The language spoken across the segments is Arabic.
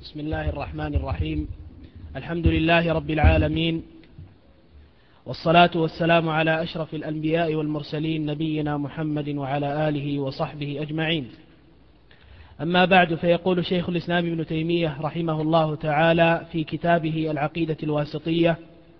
بسم الله الرحمن الرحيم. الحمد لله رب العالمين، والصلاة والسلام على أشرف الأنبياء والمرسلين نبينا محمد وعلى آله وصحبه أجمعين. أما بعد، فيقول شيخ الإسلام ابن تيمية رحمه الله تعالى في كتابه العقيدة الواسطية: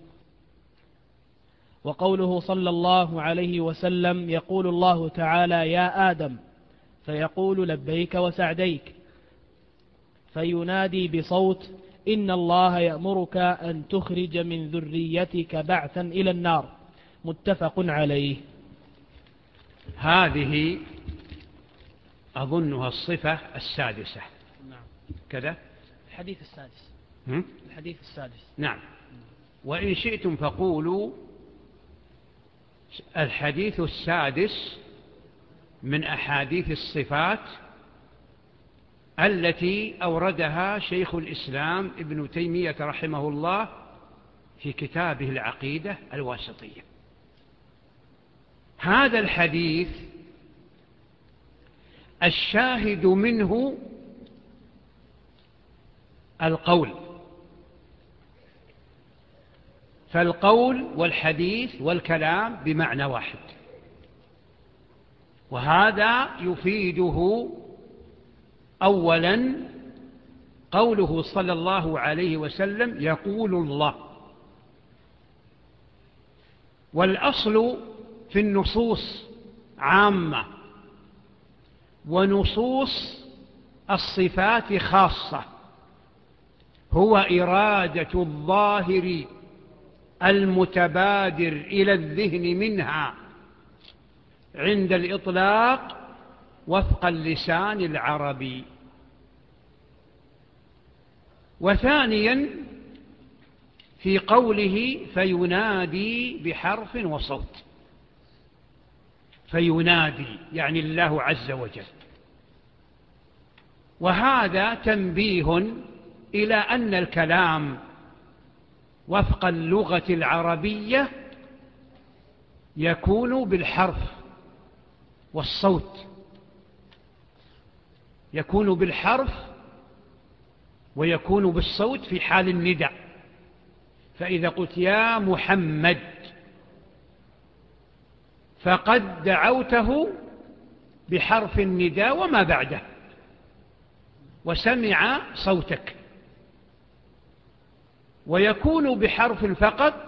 وقوله صلى الله عليه وسلم: يقول الله تعالى: يا آدم، فيقول لبيك وسعديك، فينادي بصوت: إن الله يأمرك أن تخرج من ذريتك بعثا إلى النار. متفق عليه. هذه أظنها الصفة السادسة. نعم. كذا الحديث السادس. الحديث السادس. نعم. وإن شئتم فقولوا الحديث السادس من أحاديث الصفات التي أوردها شيخ الإسلام ابن تيمية رحمه الله في كتابه العقيدة الواسطية. هذا الحديث الشاهد منه القول، فالقول والحديث والكلام بمعنى واحد، وهذا يفيده أولا قوله صلى الله عليه وسلم: يقول الله. والأصل في النصوص عامة، ونصوص الصفات خاصة، هو إرادة الظاهر المتبادر إلى الذهن منها عند الإطلاق وفق اللسان العربي. وثانيا في قوله: فينادي بحرف وصوت. فينادي يعني الله عز وجل، وهذا تنبيه إلى أن الكلام وفق اللغة العربية يكون بالحرف والصوت، يكون بالحرف ويكون بالصوت في حال النداء. فإذا قلت يا محمد فقد دعوته بحرف النداء وما بعده، وسمع صوتك. ويكون بحرف فقط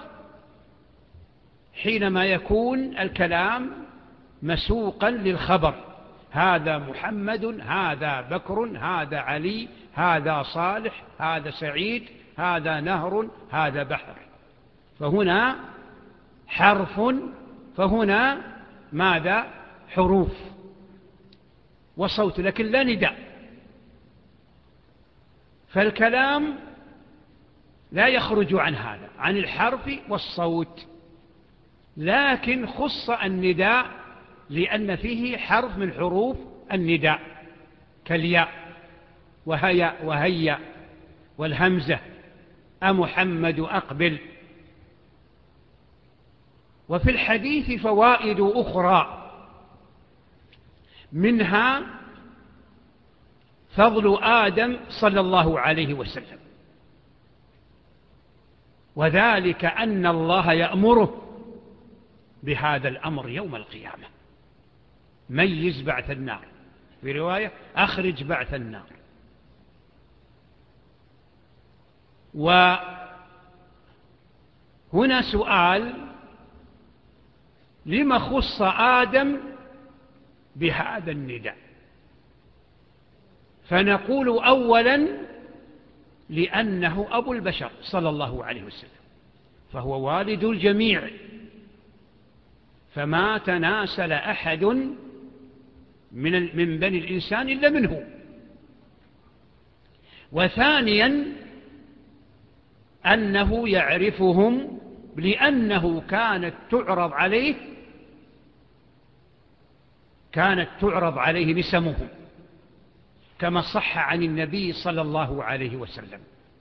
حينما يكون الكلام مسوقا للخبر: هذا محمد، هذا بكر، هذا علي، هذا صالح، هذا سعيد، هذا نهر، هذا بحر. فهنا حرف، فهنا ماذا؟ حروف وصوت، لكن لا نداء. فالكلام لا يخرج عن هذا، عن الحرف والصوت، لكن خص النداء لأن فيه حرف من حروف النداء كالياء وهيا والهمزة: أمحمد أقبل. وفي الحديث فوائد أخرى، منها فضل آدم صلى الله عليه وسلم، وذلك أن الله يأمره بهذا الأمر يوم القيامة: ميز بعث النار، في رواية أخرج بعث النار. وهنا سؤال: لما خص آدم بهذا النداء؟ فنقول أولا لأنه أبو البشر صلى الله عليه وسلم، فهو والد الجميع، فما تناسل أحد من بني الإنسان إلا منه. وثانيا أنه يعرفهم لأنه كانت تعرض عليه نسمهم، كما صح عن النبي صلى الله عليه وسلم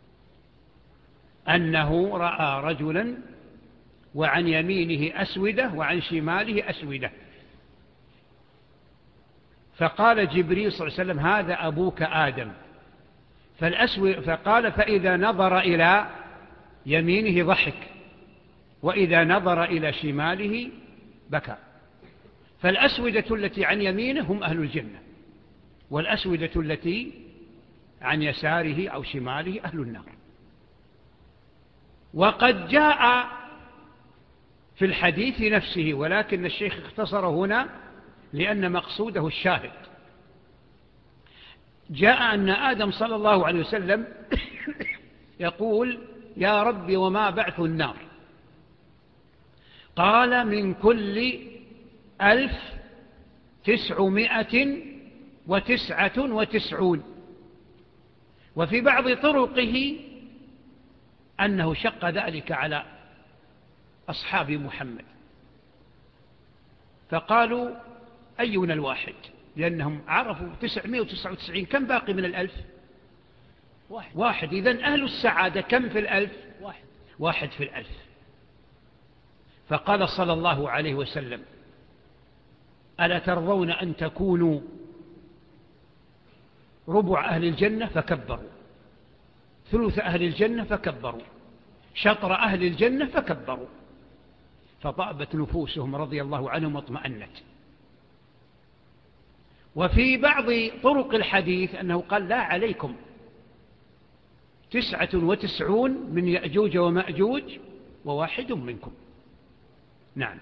أنه رأى رجلا وعن يمينه أسودة وعن شماله أسودة، فقال جبريل صلى الله عليه وسلم: هذا أبوك آدم. فقال فإذا نظر إلى يمينه ضحك وإذا نظر إلى شماله بكى. فالأسودة التي عن يمينه هم أهل الجنة، والأسودة التي عن يساره أو شماله أهل النار. وقد جاء في الحديث نفسه، ولكن الشيخ اختصر هنا لأن مقصوده الشاهد. جاء أن آدم صلى الله عليه وسلم يقول يا رب وما بعث النار؟ قال من كل 1999. وفي بعض طرقه أنه شق ذلك على أصحاب محمد فقالوا أينا الواحد، لأنهم عرفوا 999 كم باقي من 1000؟ واحد. إذن أهل السعادة كم في 1000؟ واحد في 1000. فقال صلى الله عليه وسلم ألا ترضون أن تكونوا ربع أهل الجنة؟ فكبروا. ثلث أهل الجنة؟ فكبروا. شطر أهل الجنة؟ فكبروا. فطابت نفوسهم رضي الله عنهم واطمأنت. وفي بعض طرق الحديث أنه قال لا عليكم 99 من يأجوج ومأجوج وواحد منكم. نعم.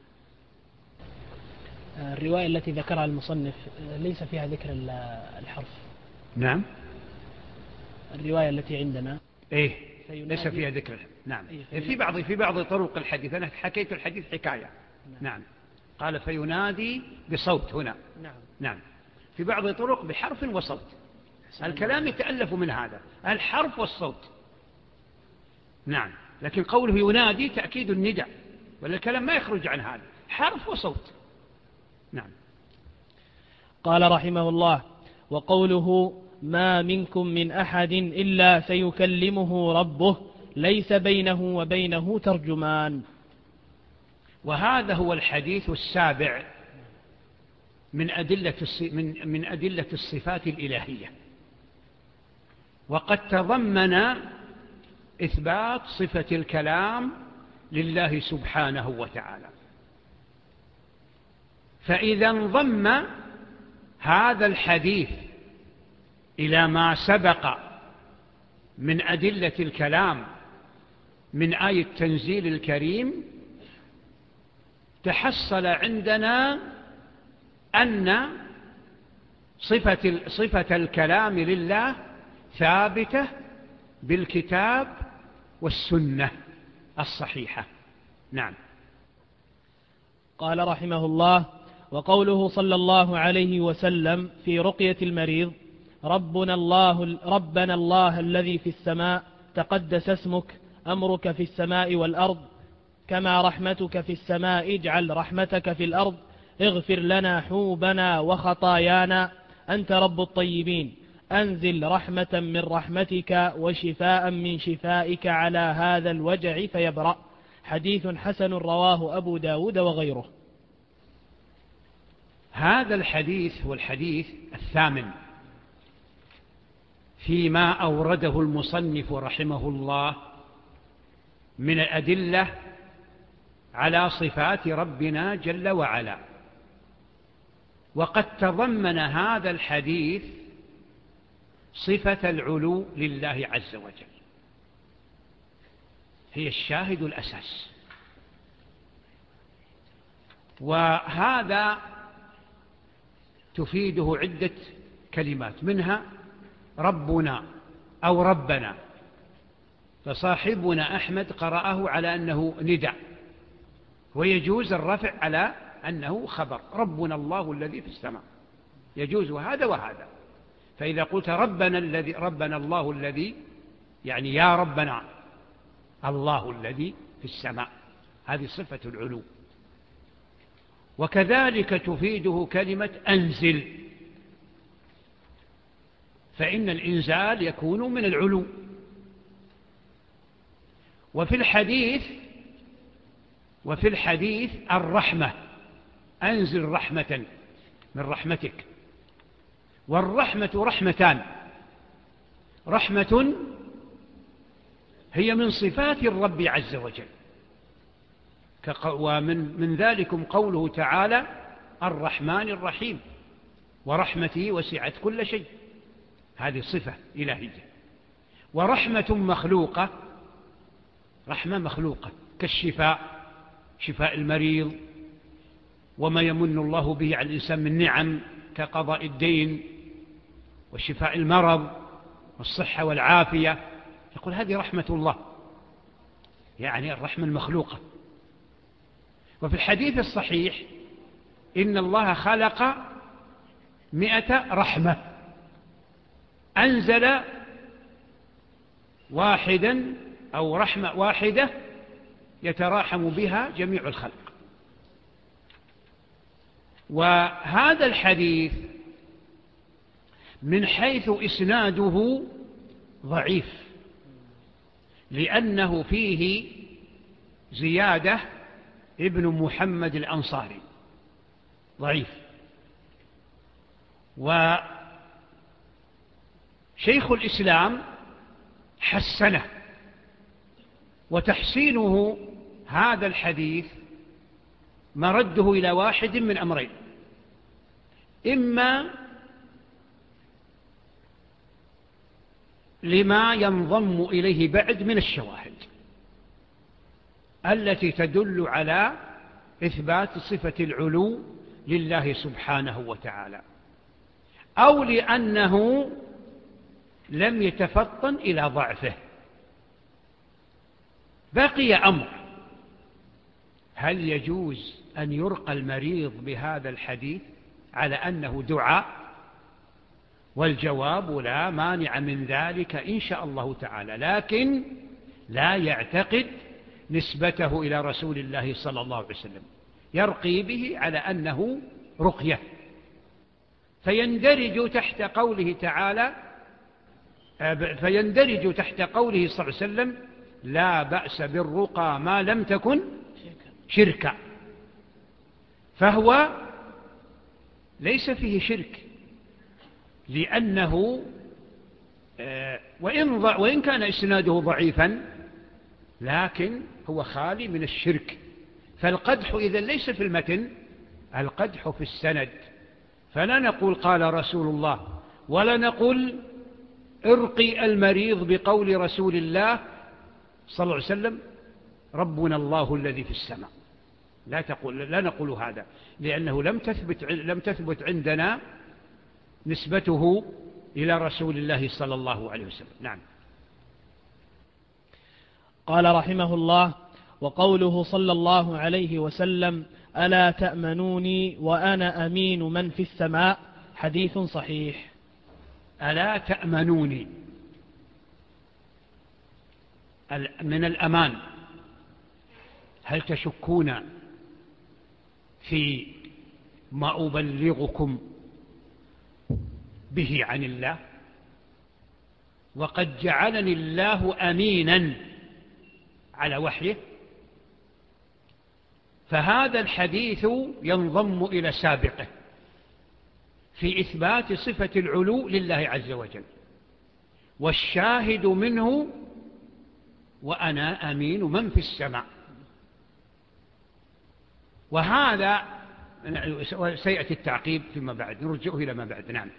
الرواية التي ذكرها المصنف ليس فيها ذكر الحرف. نعم. الرواية التي عندنا ليس فيها ذكر. نعم. في بعض طرق الحديث أنا حكيت الحديث حكاية. نعم. قال فينادي بصوت هنا. نعم. في بعض طرق بحرف وصوت. الكلام يتألف من هذا الحرف والصوت. نعم. لكن قوله ينادي تأكيد النداء، ولا الكلام ما يخرج عن هذا، حرف وصوت. نعم. قال رحمه الله وقوله ما منكم من أحد إلا سيكلمه ربه ليس بينه وبينه ترجمان. وهذا هو الحديث السابع من أدلة الصفات الإلهية، وقد تضمن إثبات صفة الكلام لله سبحانه وتعالى. فإذا انضم هذا الحديث إلى ما سبق من أدلة الكلام من آية التنزيل الكريم تحصل عندنا أن صفة الكلام لله ثابتة بالكتاب والسنة الصحيحة. نعم. قال رحمه الله وقوله صلى الله عليه وسلم في رقية المريض ربنا الله الذي في السماء تقدس اسمك أمرك في السماء والأرض كما رحمتك في السماء اجعل رحمتك في الأرض اغفر لنا حوبنا وخطايانا أنت رب الطيبين أنزل رحمة من رحمتك وشفاء من شفائك على هذا الوجع فيبرأ. حديث حسن رواه أبو داود وغيره. هذا الحديث هو الحديث الثامن فيما أورده المصنف رحمه الله من الأدلة على صفات ربنا جل وعلا. وقد تضمن هذا الحديث صفة العلو لله عز وجل، هي الشاهد الأساس. وهذا تفيده عدة كلمات، منها ربنا أو ربنا، فصاحبنا أحمد قرأه على أنه نداء، ويجوز الرفع على أنه خبر. ربنا الله الذي في السماء يجوز هذا وهذا. فإذا قلت ربنا الله الذي، يعني يا ربنا الله الذي في السماء، هذه صفة العلو. وكذلك تفيده كلمة أنزل، فإن الإنزال يكون من العلو. وفي الحديث الرحمة، أنزل رحمة من رحمتك. والرحمة رحمتان، رحمة هي من صفات الرب عز وجل، ومن ذلكم قوله تعالى الرحمن الرحيم ورحمته وسعت كل شيء، هذه صفة إلهية. ورحمة مخلوقة، رحمة مخلوقة كالشفاء، شفاء المريض، وما يمن الله به على الإنسان من نعم كقضاء الدين وشفاء المرض والصحة والعافية، يقول هذه رحمة الله، يعني الرحمة المخلوقة. وفي الحديث الصحيح إن الله خلق 100 رحمة، أنزل واحدا أو رحمة واحدة يتراحم بها جميع الخلق. وهذا الحديث من حيث إسناده ضعيف، لأنه فيه زيادة ابن محمد الأنصاري ضعيف. وشيخ الإسلام حسنه، وتحسينه هذا الحديث مرده إلى واحد من أمرين: إما لما ينضم إليه بعد من الشواهد التي تدل على إثبات صفة العلو لله سبحانه وتعالى، أو لأنه لم يتفطن إلى ضعفه. بقي أمر: هل يجوز أن يرقى المريض بهذا الحديث على أنه دعاء؟ والجواب لا مانع من ذلك إن شاء الله تعالى، لكن لا يعتقد نسبته إلى رسول الله صلى الله عليه وسلم، يرقي به على أنه رقية، فيندرج تحت قوله تعالى، فيندرج تحت قوله صلى الله عليه وسلم: لا بأس بالرقى ما لم تكن شركا. فهو ليس فيه شرك، لأنه وإن كان إسناده ضعيفا لكن هو خالي من الشرك. فالقدح إذا ليس في المتن، القدح في السند. فلا نقول قال رسول الله، ولا نقول ارقي المريض بقول رسول الله صلى الله عليه وسلم ربنا الله الذي في السماء. لا نقول هذا، لأنه لم تثبت عندنا نسبته إلى رسول الله صلى الله عليه وسلم. نعم. قال رحمه الله: وقوله صلى الله عليه وسلم: ألا تأمنوني وأنا أمين من في السماء، حديث صحيح. ألا تأمنوني من الأمان، هل تشكون في ما أبلغكم به عن الله؟ وقد جعلني الله أمينا على وحيه. فهذا الحديث ينضم إلى سابقه في إثبات صفة العلو لله عز وجل، والشاهد منه وأنا أمين من في السماء. وهذا سيأتي التعقيب فيما بعد، نرجعه إلى ما بعد. نعم.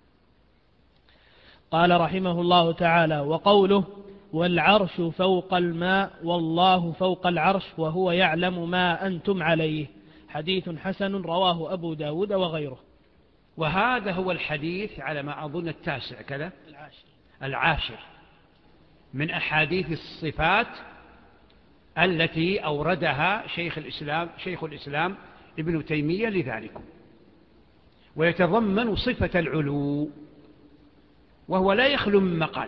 قال رحمه الله تعالى: وقوله: والعرش فوق الماء والله فوق العرش وهو يعلم ما أنتم عليه، حديث حسن رواه أبو داود وغيره. وهذا هو الحديث على ما أظن 9 كذا، 10 من أحاديث الصفات التي أوردها شيخ الإسلام ابن تيمية لذلك، ويتضمن صفة العلو، وهو لا يخلو من مقال،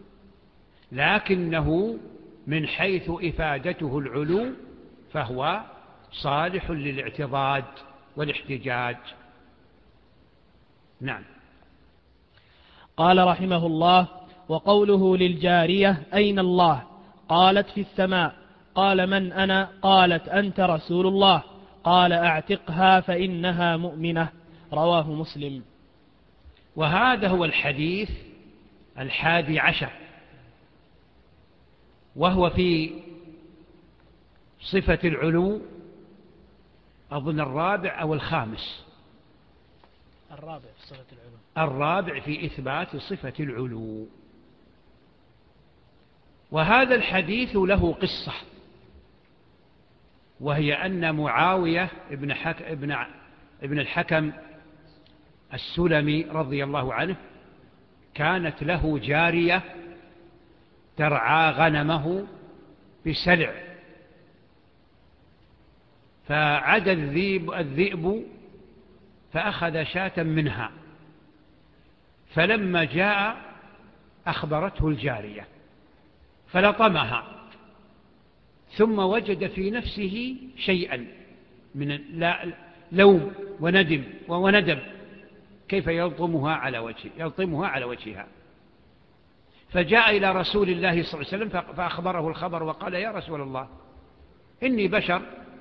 لكنه من حيث إفادته العلو فهو صالح للاعتضاد والاحتجاج. نعم. قال رحمه الله: وقوله للجارية: أين الله؟ قالت: في السماء. قال: من أنا؟ قالت: أنت رسول الله. قال: أعتقها فإنها مؤمنة، رواه مسلم. وهذا هو الحديث 11، وهو في صفة العلو، أظن الرابع أو الخامس. الرابع في صفة العلو. الرابع في إثبات صفة العلو. وهذا الحديث له قصة، وهي أن معاوية ابن الحكم السلمي رضي الله عنه كانت له جارية ترعى غنمه بسلع، فعاد الذئب فأخذ شاة منها، فلما جاء أخبرته الجارية فلطمها، ثم وجد في نفسه شيئا من لوم وندم كيف يلطمها على وجهها، فجاء إلى رسول الله صلى الله عليه وسلم فأخبره الخبر وقال: يا رسول الله، إني بشر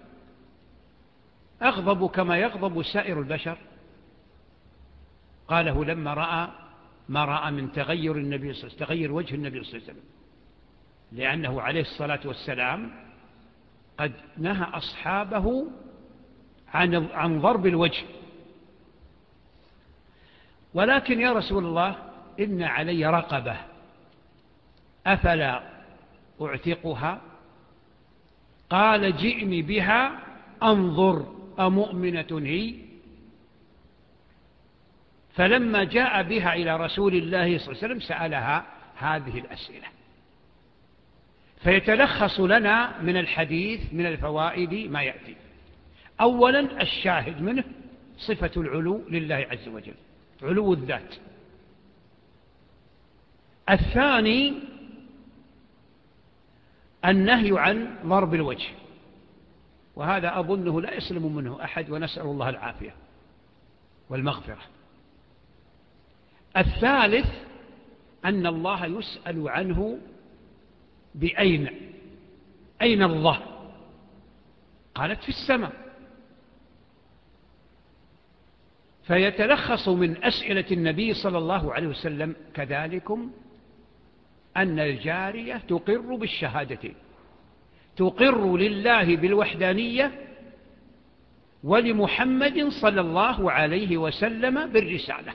أغضب كما يغضب سائر البشر. قاله لما رأى ما رأى من تغير وجه النبي صلى الله عليه وسلم، لأنه عليه الصلاة والسلام قد نهى أصحابه عن ضرب الوجه. ولكن يا رسول الله، إن علي رقبة أفلا أعتقها؟ قال: جئني بها أنظر أمؤمنة هي؟ فلما جاء بها إلى رسول الله صلى الله عليه وسلم سألها هذه الأسئلة. فيتلخص لنا من الحديث من الفوائد ما يأتي. أولا، الشاهد منه صفة العلو لله عز وجل، علو الذات. الثاني، النهي عن ضرب الوجه، وهذا أظنه لا يسلم منه أحد، ونسأل الله العافية والمغفرة. الثالث، أن الله يسأل عنه بأين، أين الله؟ قالت: في السماء. فيتلخص من أسئلة النبي صلى الله عليه وسلم كذلكم أن الجارية تقر بالشهادتين، تقر لله بالوحدانية ولمحمد صلى الله عليه وسلم بالرسالة.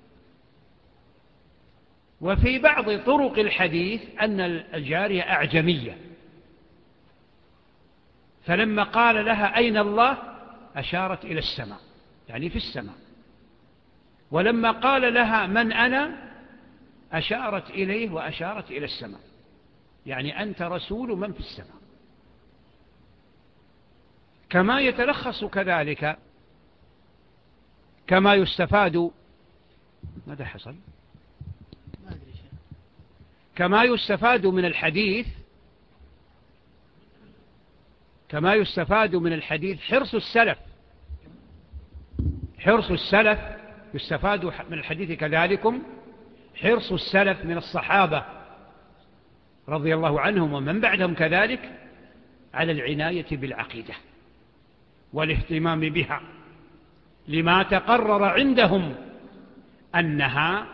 وفي بعض طرق الحديث أن الجارية أعجمية، فلما قال لها أين الله أشارت إلى السماء، يعني في السماء. ولما قال لها من أنا أشارت إليه وأشارت إلى السماء، يعني أنت رسول من في السماء. كما يتلخص كذلك كما يستفاد، ماذا حصل؟ كما يستفاد من الحديث حرص السلف يستفاد من الحديث كذلكم حرص السلف من الصحابة رضي الله عنهم ومن بعدهم كذلك على العناية بالعقيدة والاهتمام بها، لما تقرر عندهم أنها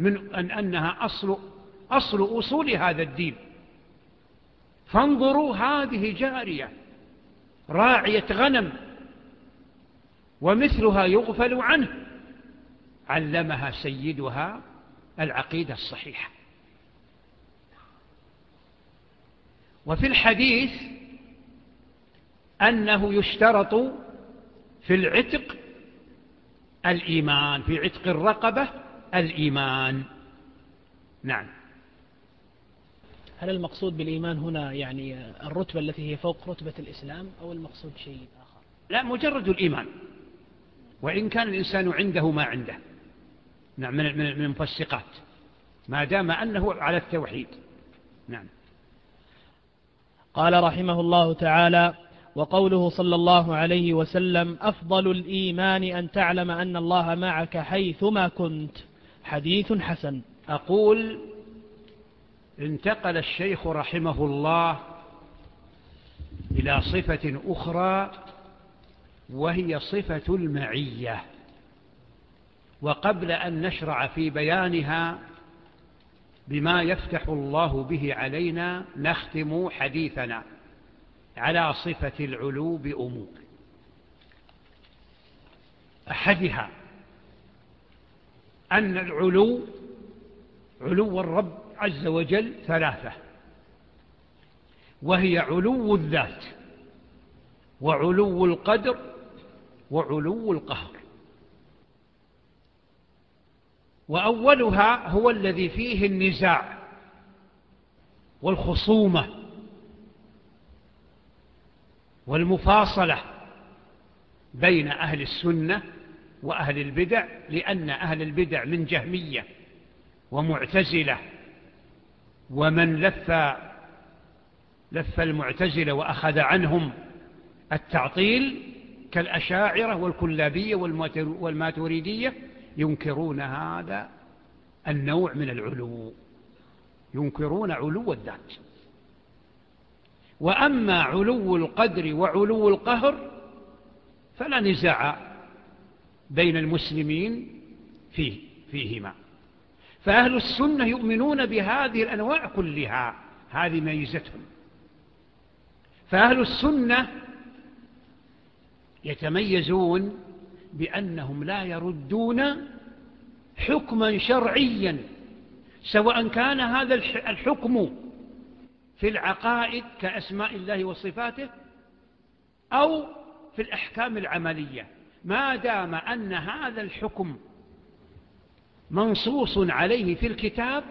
أصل أصول هذا الدين. فانظروا، هذه جارية راعية غنم ومثلها يغفل عنه، علمها سيدها العقيدة الصحيحة. وفي الحديث أنه يشترط في العتق الإيمان، في عتق الرقبة الإيمان. نعم. هل المقصود بالإيمان هنا يعني الرتبة التي هي فوق رتبة الإسلام، أو المقصود شيء آخر؟ لا، مجرد الإيمان، وإن كان الإنسان عنده ما عنده نعم من المفسقات، ما دام أنه على التوحيد. نعم. قال رحمه الله تعالى: وقوله صلى الله عليه وسلم: أفضل الإيمان أن تعلم أن الله معك حيثما كنت، حديث حسن. أقول: انتقل الشيخ رحمه الله إلى صفة أخرى، وهي صفة المعية. وقبل أن نشرع في بيانها بما يفتح الله به علينا نختم حديثنا على صفة العلو بأمور. أحدها أن العلو، علو الرب عز وجل ثلاثة، وهي علو الذات وعلو القدر وعلو القهر. وأولها هو الذي فيه النزاع والخصومة والمفاصلة بين أهل السنة وأهل البدع، لأن أهل البدع من جهمية ومعتزلة، ومن لف المعتزلة وأخذ عنهم التعطيل كالأشاعرة والكلابية والماتريدية ينكرون هذا النوع من العلو، ينكرون علو الذات. وأما علو القدر وعلو القهر فلا نزاع بين المسلمين فيهما، فأهل السنة يؤمنون بهذه الأنواع كلها، هذه ميزتهم. فأهل السنة يتميزون بأنهم لا يردون حكما شرعيا، سواء كان هذا الحكم في العقائد كأسماء الله وصفاته أو في الأحكام العملية، ما دام أن هذا الحكم منصوص عليه في الكتاب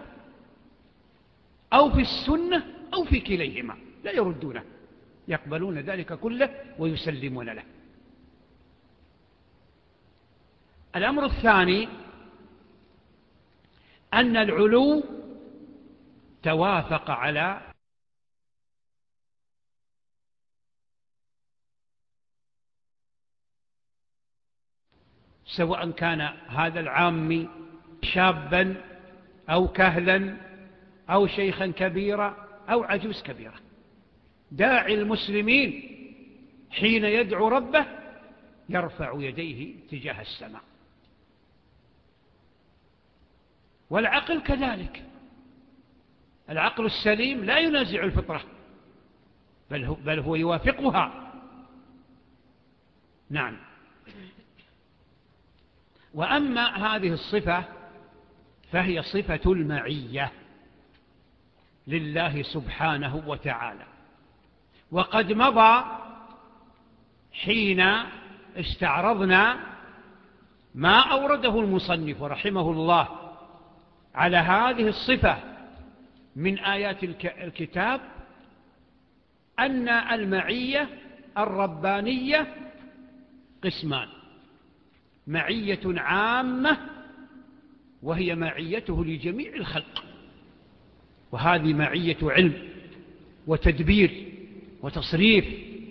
أو في السنة أو في كليهما لا يردونه، يقبلون ذلك كله ويسلمون له. الأمر الثاني أن العلو توافق على سواء كان هذا العامي شابا أو كهلا أو شيخا كبيرا أو عجوز كبيرة، داعي المسلمين حين يدعو ربه يرفع يديه تجاه السماء. والعقل كذلك، العقل السليم لا ينازع الفطرة بل هو يوافقها. نعم. وأما هذه الصفة فهي صفة المعية لله سبحانه وتعالى، وقد مضى حين استعرضنا ما أورده المصنف رحمه الله على هذه الصفة من آيات الكتاب أن المعية الربانية قسمان: معية عامة وهي معيته لجميع الخلق، وهذه معية علم وتدبير وتصريف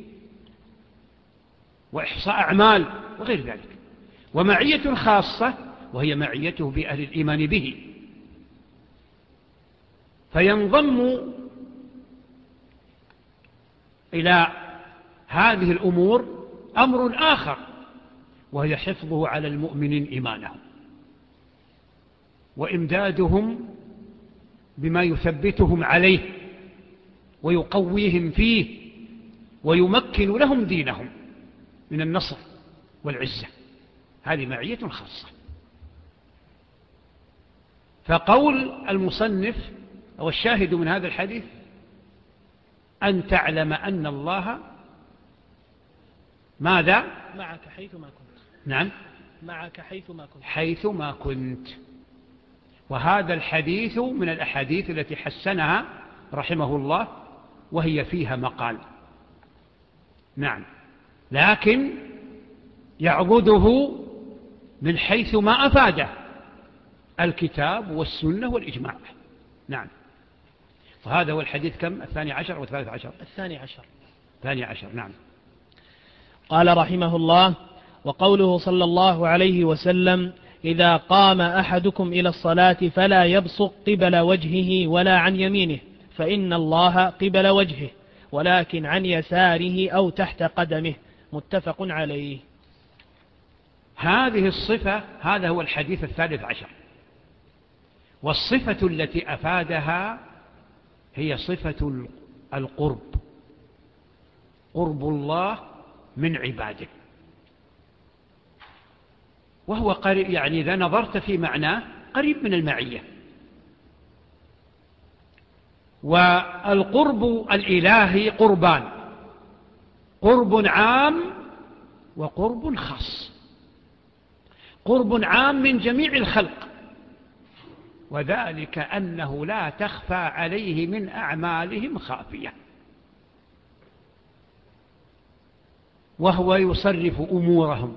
وإحصاء أعمال وغير ذلك. ومعية خاصة وهي معيته بأهل الإيمان به، فينضم إلى هذه الأمور أمر آخر وهي حفظه على المؤمنين إيمانهم وإمدادهم بما يثبتهم عليه ويقويهم فيه ويمكن لهم دينهم من النصر والعزة. هذه معية خاصة. فقول المصنف أو الشاهد من هذا الحديث أن تعلم أن الله ماذا؟ معك حيثما كنت. نعم، معك حيثما كنت. حيثما كنت. وهذا الحديث من الأحاديث التي حسنها رحمه الله وهي فيها مقال. نعم، لكن يعضده من حيث ما أفاده الكتاب والسنة والإجماع. نعم. وهذا هو الحديث كم؟ 12 و13؟ 12. 12. نعم. قال رحمه الله: وقوله صلى الله عليه وسلم: إذا قام أحدكم إلى الصلاة فلا يبصق قبل وجهه ولا عن يمينه فإن الله قبل وجهه ولكن عن يساره أو تحت قدمه. متفق عليه. هذه الصفة، هذا هو الحديث 13، والصفة التي أفادها هي صفة القرب، قرب الله من عباده، وهو قريب، يعني إذا نظرت في معناه قريب من المعية. والقرب الإلهي قربان، قرب عام وقرب خاص. قرب عام من جميع الخلق، وذلك أنه لا تخفى عليه من أعمالهم خافية، وهو يصرف أمورهم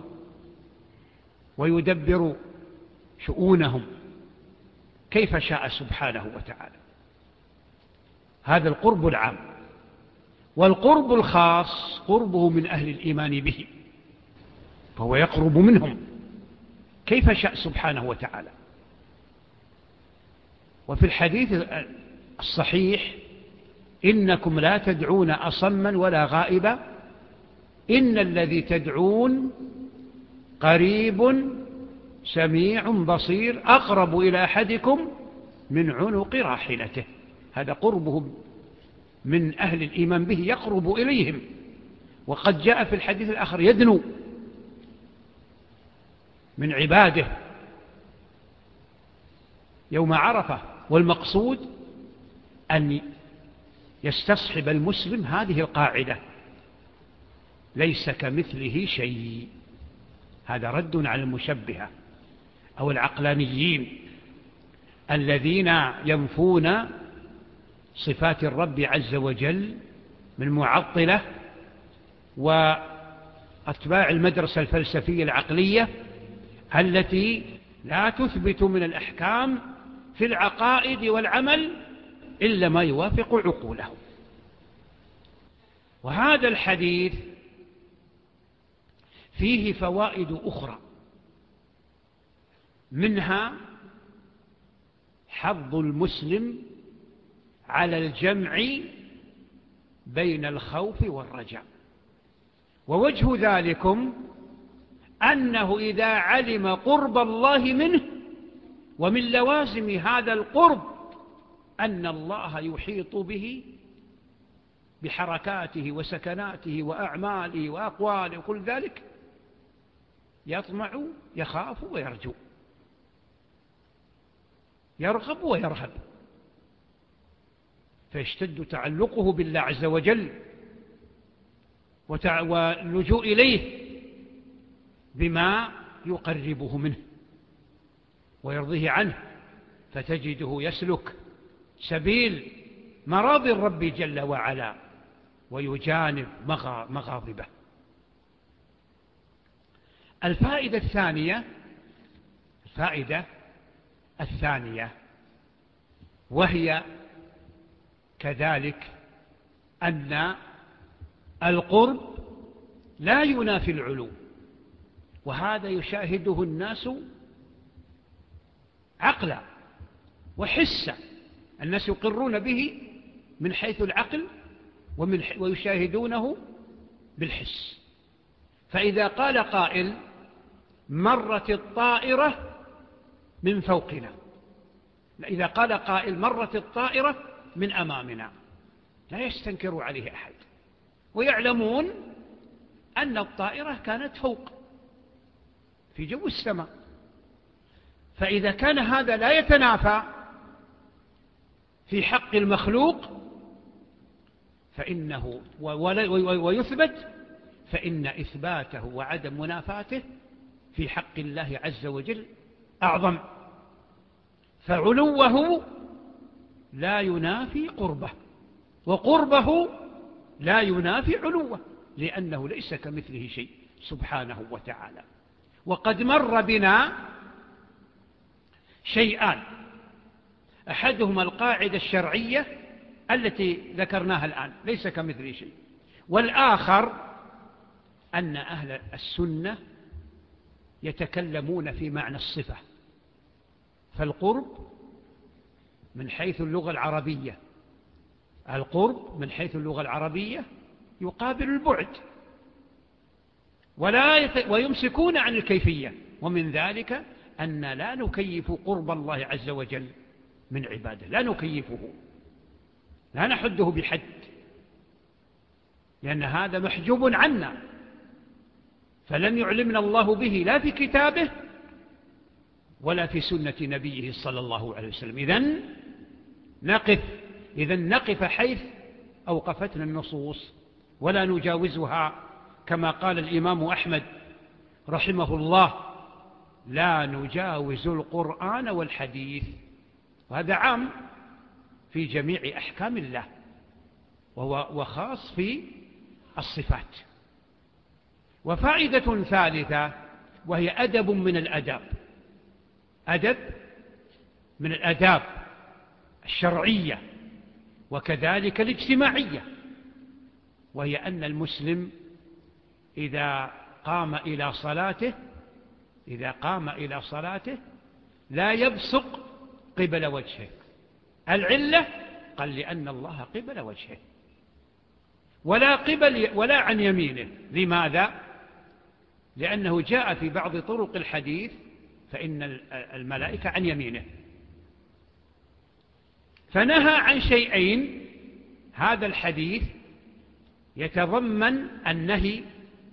ويدبر شؤونهم كيف شاء سبحانه وتعالى. هذا القرب العام. والقرب الخاص قربه من أهل الإيمان به، فهو يقرب منهم كيف شاء سبحانه وتعالى. وفي الحديث الصحيح: إنكم لا تدعون أصما ولا غائبا، إن الذي تدعون قريب سميع بصير أقرب إلى أحدكم من عنق راحلته. هذا قربه من أهل الإيمان به، يقرب إليهم. وقد جاء في الحديث الآخر: يدنو من عباده يوم عرفة. والمقصود أن يستصحب المسلم هذه القاعدة: ليس كمثله شيء. هذا رد على المشبهة أو العقلانيين الذين ينفون صفات الرب عز وجل من معطلة وأتباع المدرسة الفلسفية العقلية التي لا تثبت من الأحكام في العقائد والعمل إلا ما يوافق عقولهم. وهذا الحديث فيه فوائد أخرى، منها حظ المسلم على الجمع بين الخوف والرجاء. ووجه ذلكم أنه إذا علم قرب الله منه، ومن لوازم هذا القرب أن الله يحيط به بحركاته وسكناته وأعماله وأقواله وكل ذلك، يطمع يخاف ويرجو، يرغب ويرهب، فيشتد تعلقه بالله عز وجل واللجوء إليه بما يقربه منه ويرضيه عنه، فتجده يسلك سبيل مراضي الرب جل وعلا ويجانب مغاضبه. الفائدة الثانية وهي كذلك أن القرب لا ينافي العلو، وهذا يشاهده الناس عقلا وحسا. الناس يقرون به من حيث العقل ويشاهدونه بالحس. فإذا قال قائل: مرت الطائرة من فوقنا، إذا قال قائل: مرت الطائرة من أمامنا، لا يستنكر عليه أحد، ويعلمون أن الطائرة كانت فوق في جو السماء. فإذا كان هذا لا يتنافى في حق المخلوق فإنه ويثبت، فإن إثباته وعدم منافاته في حق الله عز وجل أعظم. فعلوه لا ينافي قربه، وقربه لا ينافي علوه، لأنه ليس كمثله شيء سبحانه وتعالى. وقد مر بنا شيئان: أحدهما القاعدة الشرعية التي ذكرناها الآن، ليس كمثله شيء، والآخر أن أهل السنة يتكلمون في معنى الصفة. فالقرب من حيث اللغة العربية، القرب من حيث اللغة العربية يقابل البعد، ويمسكون عن الكيفية. ومن ذلك أن لا نكيف قرب الله عز وجل من عباده، لا نكيفه، لا نحده بحد، لأن هذا محجوب عنا، فلم يعلمنا الله به لا في كتابه ولا في سنة نبيه صلى الله عليه وسلم. إذن نقف حيث أوقفتنا النصوص ولا نجاوزها، كما قال الإمام أحمد رحمه الله: لا نجاوز القرآن والحديث. وهذا عام في جميع أحكام الله، وخاص في الصفات. وفائدة ثالثة، وهي أدب من الأداب، أدب من الأداب الشرعية وكذلك الاجتماعية، وهي أن المسلم إذا قام إلى صلاته لا يبصق قبل وجهه. العلة قال لأن الله قبل وجهه، ولا عن يمينه. لماذا؟ لأنه جاء في بعض طرق الحديث فإن الملائكة عن يمينه، فنهى عن شيئين. هذا الحديث يتضمن النهي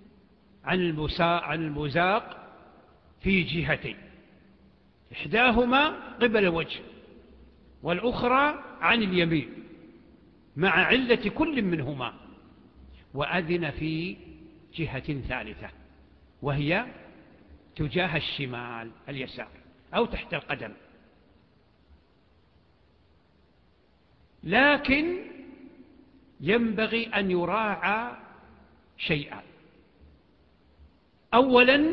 عن البزاق في جهتين، إحداهما قبل الوجه والأخرى عن اليمين، مع علة كل منهما، وأذن في جهة ثالثة وهي تجاه الشمال، اليسار، أو تحت القدم. لكن ينبغي أن يراعى شيئا: أولا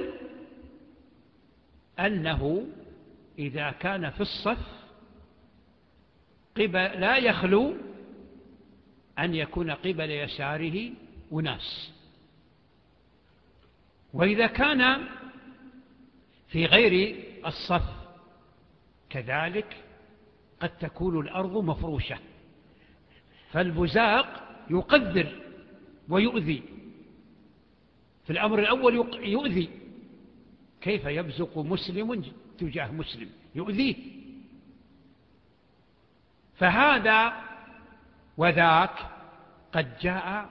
أنه إذا كان في الصف لا يخلو أن يكون قبل يساره أناس، وإذا كان في غير الصف كذلك قد تكون الأرض مفروشة، فالبزاق يقدر ويؤذي. في الأمر الأول يؤذي، كيف يبزق مسلم تجاه مسلم؟ يؤذيه. فهذا وذاك قد جاء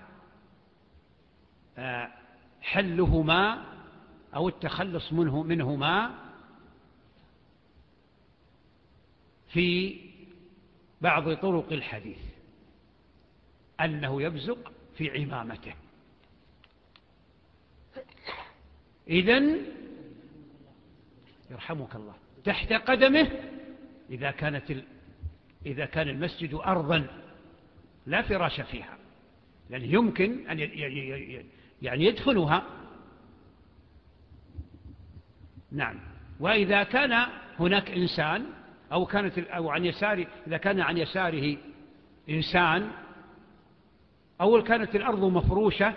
حلهما أو التخلص منهما في بعض طرق الحديث، أنه يبزق في عمامته. إذن يرحمك الله تحت قدمه إذا كان المسجد أرضا لا فراش فيها، لأنه يمكن أن يدفنها. نعم. وإذا كان هناك إنسان أو عن يساره، إذا كان عن يساره إنسان أو كانت الأرض مفروشة،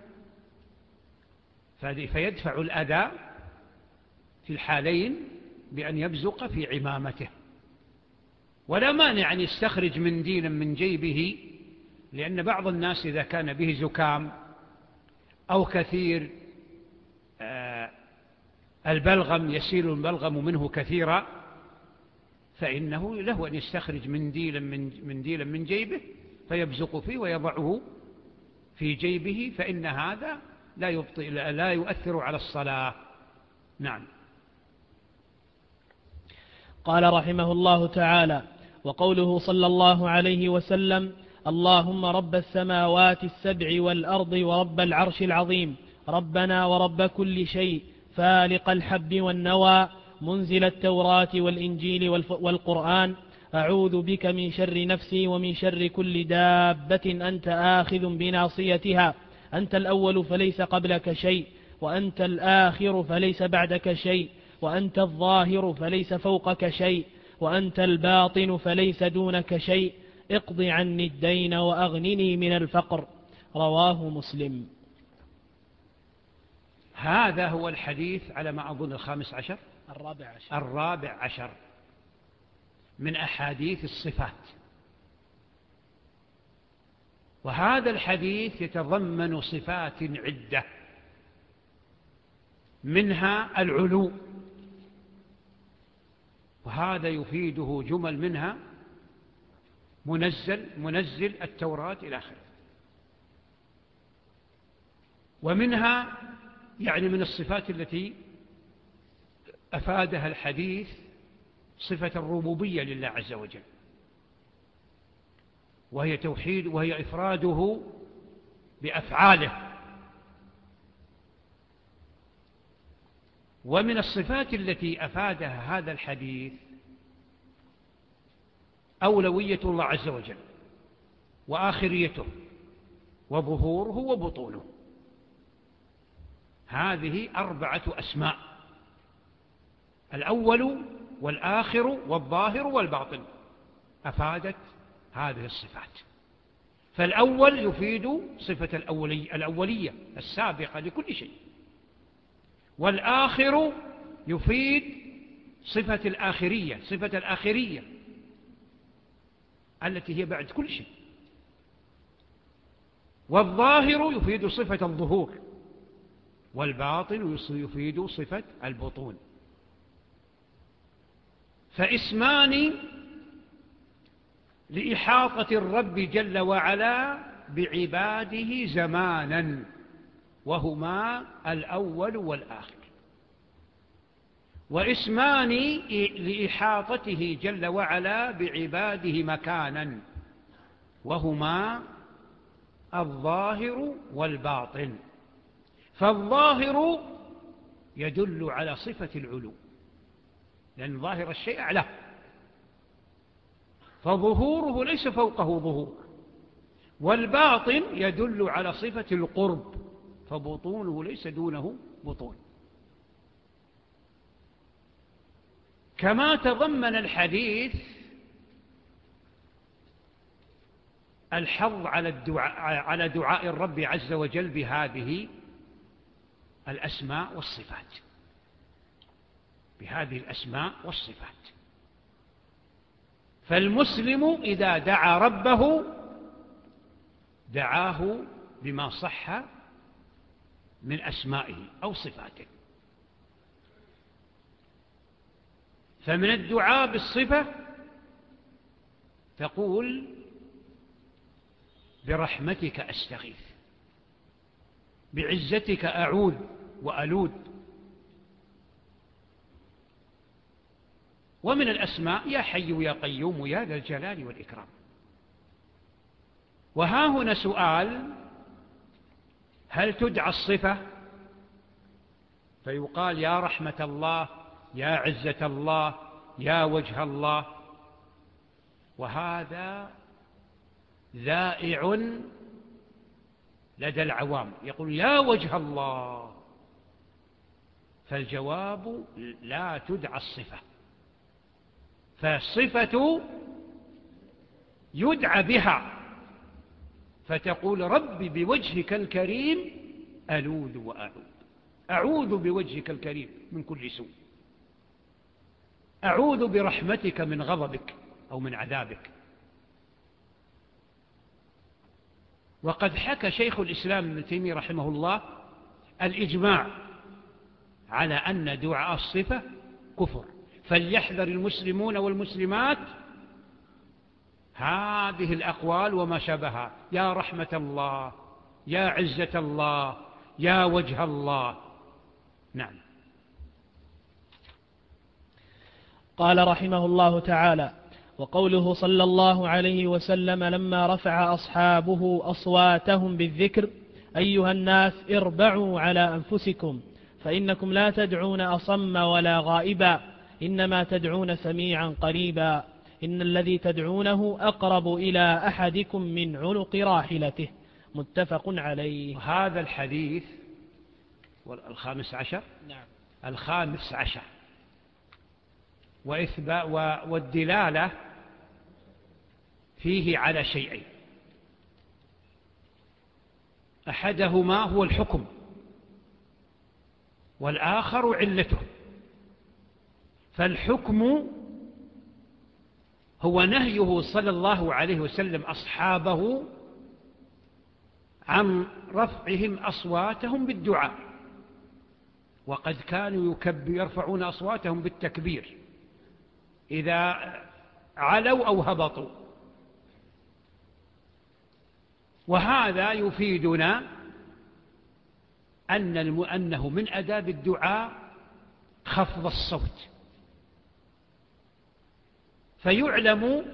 فيدفع الأذى في الحالين بأن يبزق في عمامته. ولا مانع أن يستخرج منديلا من جيبه، لأن بعض الناس إذا كان به زكام أو كثير البلغم، يسيل البلغم منه كثيرا، فإنه له أن يستخرج منديلا من جيبه فيبزق فيه ويضعه في جيبه، فإن هذا لا يؤثر على الصلاة. نعم. قال رحمه الله تعالى: وقوله صلى الله عليه وسلم: اللهم رب السماوات السبع والأرض ورب العرش العظيم، ربنا ورب كل شيء، فالق الحب والنوى، منزل التوراة والإنجيل والقرآن، أعوذ بك من شر نفسي ومن شر كل دابة أنت آخذ بناصيتها، أنت الأول فليس قبلك شيء، وأنت الآخر فليس بعدك شيء، وأنت الظاهر فليس فوقك شيء، وأنت الباطن فليس دونك شيء، اقض عني الدين وأغنني من الفقر. رواه مسلم. هذا هو الحديث على ما أظن الرابع عشر من أحاديث الصفات. وهذا الحديث يتضمن صفات عدة، منها العلو، وهذا يفيده جمل منها منزل التوراة إلى آخره. ومنها يعني من الصفات التي أفادها الحديث صفة الربوبية لله عز وجل، وهي توحيد، وهي إفراده بأفعاله. ومن الصفات التي أفادها هذا الحديث أولوية الله عز وجل، وآخريته، وظهوره وبطونه. هذه 4 أسماء: الأول والآخر والظاهر والباطن، أفادت هذه الصفات. فالأول يفيد صفة الأولية السابقة لكل شيء، والآخر يفيد صفة الآخرية التي هي بعد كل شيء، والظاهر يفيد صفة الظهور، والباطن يفيد صفة البطون. فاسمان لإحاطة الرب جل وعلا بعباده زمانا، وهما الأول والآخر، واسمان لإحاطته جل وعلا بعباده مكانا، وهما الظاهر والباطن. فالظاهر يدل على صفة العلو، لأن ظاهر الشيء أعلاه، فظهوره ليس فوقه ظهور. والباطن يدل على صفة القرب، فبطونه ليس دونه بطون. كما تضمن الحديث الحظ على دعاء الرب عز وجل بهذه الأسماء والصفات، فالمسلم إذا دعا ربه دعاه بما صح من أسمائه أو صفاته. فمن الدعاء بالصفة تقول: برحمتك أستغيث، بعزتك أعوذ وألوذ. ومن الأسماء: يا حي يا قيوم يا ذا الجلال والإكرام. وها هنا سؤال: هل تدعى الصفة فيقال يا رحمة الله، يا عزة الله، يا وجه الله؟ وهذا ذائع لدى العوام، يقول يا وجه الله. فالجواب: لا تدعى الصفة، فالصفة يدعى بها، فتقول ربي بوجهك الكريم ألوذ وأعوذ، أعوذ بوجهك الكريم من كل سوء، أعوذ برحمتك من غضبك أو من عذابك. وقد حكى شيخ الإسلام ابن تيمية رحمه الله الإجماع على أن دعاء الصفة كفر، فليحذر المسلمون والمسلمات هذه الأقوال وما شابهها: يا رحمة الله، يا عزة الله، يا وجه الله. نعم. قال رحمه الله تعالى: وقوله صلى الله عليه وسلم لما رفع أصحابه أصواتهم بالذكر: أيها الناس اربعوا على أنفسكم فإنكم لا تدعون أصم ولا غائبا، إنما تدعون سميعا قريبا، إن الذي تدعونه أقرب إلى أحدكم من عنق راحلته. متفق عليه. هذا الحديث الخامس عشر. نعم. الخامس عشر، والدلالة فيه على شيئين: أحدهما هو الحكم، والآخر علته. فالحكم هو نهيه صلى الله عليه وسلم أصحابه عن رفعهم أصواتهم بالدعاء، وقد كانوا يرفعون أصواتهم بالتكبير إذا علوا أو هبطوا، وهذا يفيدنا أنه من آداب الدعاء خفض الصوت، فيعلم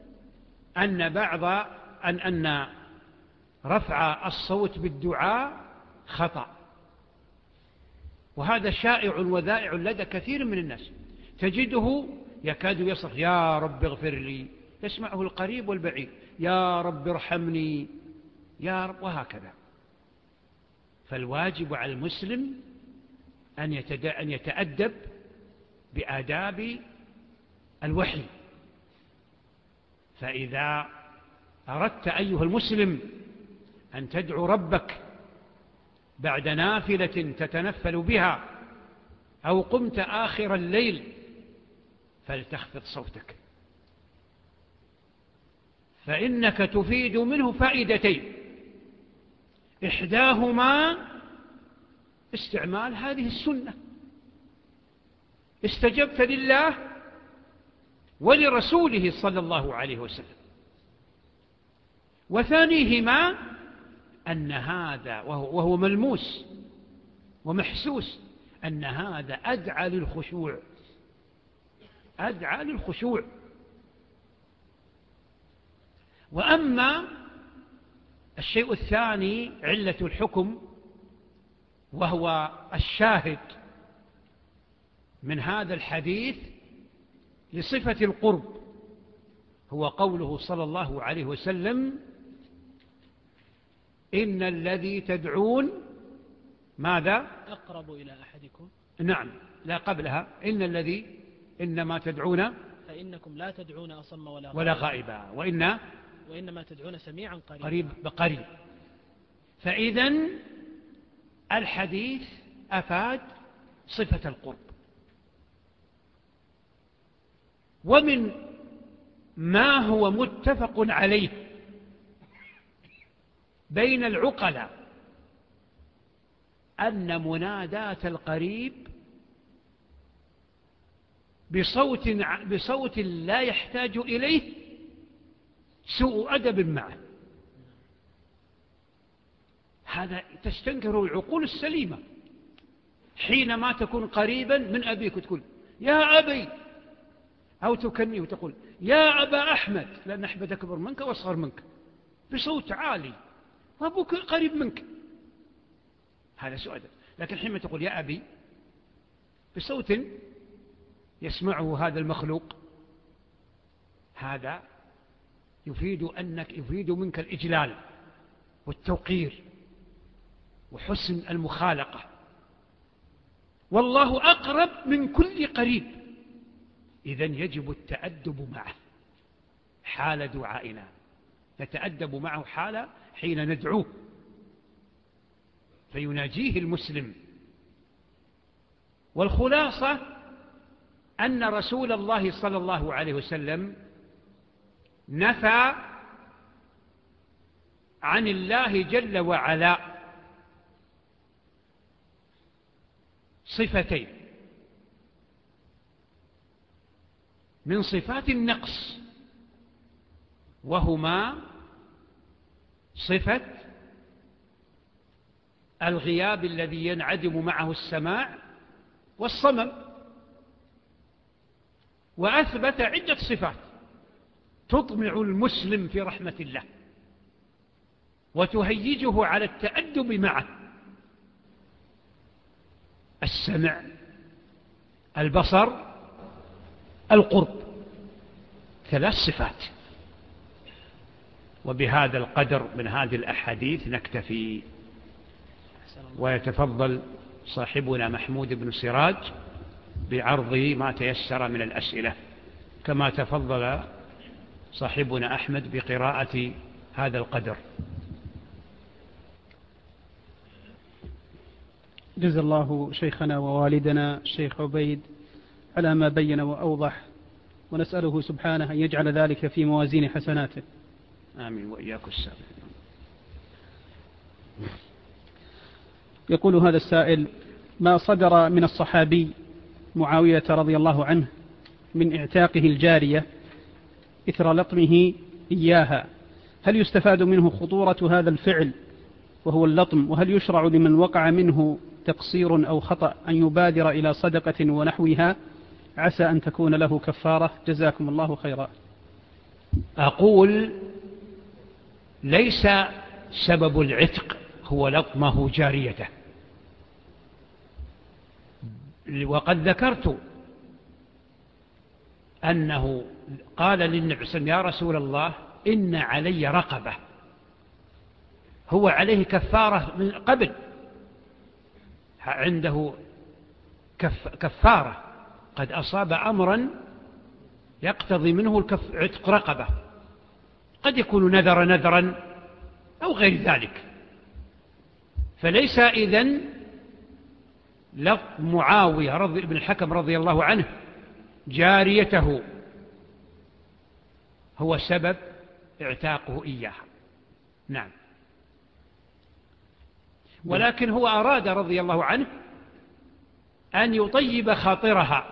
أن رفع الصوت بالدعاء خطأ، وهذا شائع وذائع لدى كثير من الناس، تجده يكاد يصرخ يا رب اغفر لي، يسمعه القريب والبعيد، يا رب ارحمني، يا رب، وهكذا. فالواجب على المسلم أن يتأدب بآداب الوحي. فإذا أردت أيها المسلم أن تدعو ربك بعد نافلة تتنفل بها أو قمت آخر الليل فلتخفض صوتك، فإنك تفيد منه فائدتين، إحداهما استعمال هذه السنة، استجبت لله ولرسوله صلى الله عليه وسلم، وثانيهما أن هذا وهو ملموس ومحسوس أن هذا أدعى للخشوع، أدعى للخشوع. وأما الشيء الثاني علة الحكم، وهو الشاهد من هذا الحديث لصفة القرب، هو قوله صلى الله عليه وسلم إن الذي تدعون ماذا؟ أقرب إلى أحدكم. نعم، لا قبلها إنما تدعون فإنكم لا تدعون أصم ولا غائبا وإنما تدعون سميعا قريب بقريب. فإذن الحديث أفاد صفة القرب. ومن ما هو متفق عليه بين العقلاء أن مناداة القريب بصوت لا يحتاج إليه سوء أدب معه. هذا تستنكره العقول السليمة. حينما تكون قريبا من أبيك وتقول يا أبي، أو تكنيه وتقول يا أبا أحمد، لأن أحمد أكبر منك وأصغر منك، بصوت عالي، وأبوك قريب منك، هذا سوء أدب. لكن حينما تقول يا أبي بصوت يسمعه هذا المخلوق، هذا يفيد منك الإجلال والتوقير وحسن المخالقة. والله أقرب من كل قريب، إذن يجب التأدب معه حال دعائنا، نتأدب معه حين ندعوه فيناجيه المسلم. والخلاصة أن رسول الله صلى الله عليه وسلم نفى عن الله جل وعلا صفتين من صفات النقص، وهما صفة الغياب الذي ينعدم معه السماع والصمم، وأثبت عدة صفات تطمع المسلم في رحمة الله وتهيجه على التأدب معه: السمع، البصر، القرب، 3 صفات. وبهذا القدر من هذه الأحاديث نكتفي، ويتفضل صاحبنا محمود بن سراج بعرض ما تيسر من الأسئلة، كما تفضل صاحبنا أحمد بقراءة هذا القدر. جزا الله شيخنا ووالدنا الشيخ عبيد على ما بين وأوضح، ونسأله سبحانه أن يجعل ذلك في موازين حسناته. آمين وإياك السابق. يقول هذا السائل: ما صدر من الصحابي معاوية رضي الله عنه من اعتاقه الجارية إثر لطمه إياها هل يستفاد منه خطورة هذا الفعل وهو اللطم؟ وهل يشرع لمن وقع منه تقصير أو خطأ أن يبادر إلى صدقة ونحوها عسى أن تكون له كفارة؟ جزاكم الله خيرا. أقول ليس سبب العتق هو لطمه جاريته، وقد ذكرت أنه قال للنبي صلى الله عليه وسلم: يا رسول الله إن علي رقبة. هو عليه كفارة من قبل، عنده كفارة، قد أصاب أمرا يقتضي منه عتق رقبة، قد يكون نذرا أو غير ذلك. فليس إذن لطم معاوية بن الحكم رضي الله عنه جاريته هو سبب اعتاقه إياها. نعم. ولكن هو أراد رضي الله عنه أن يطيب خاطرها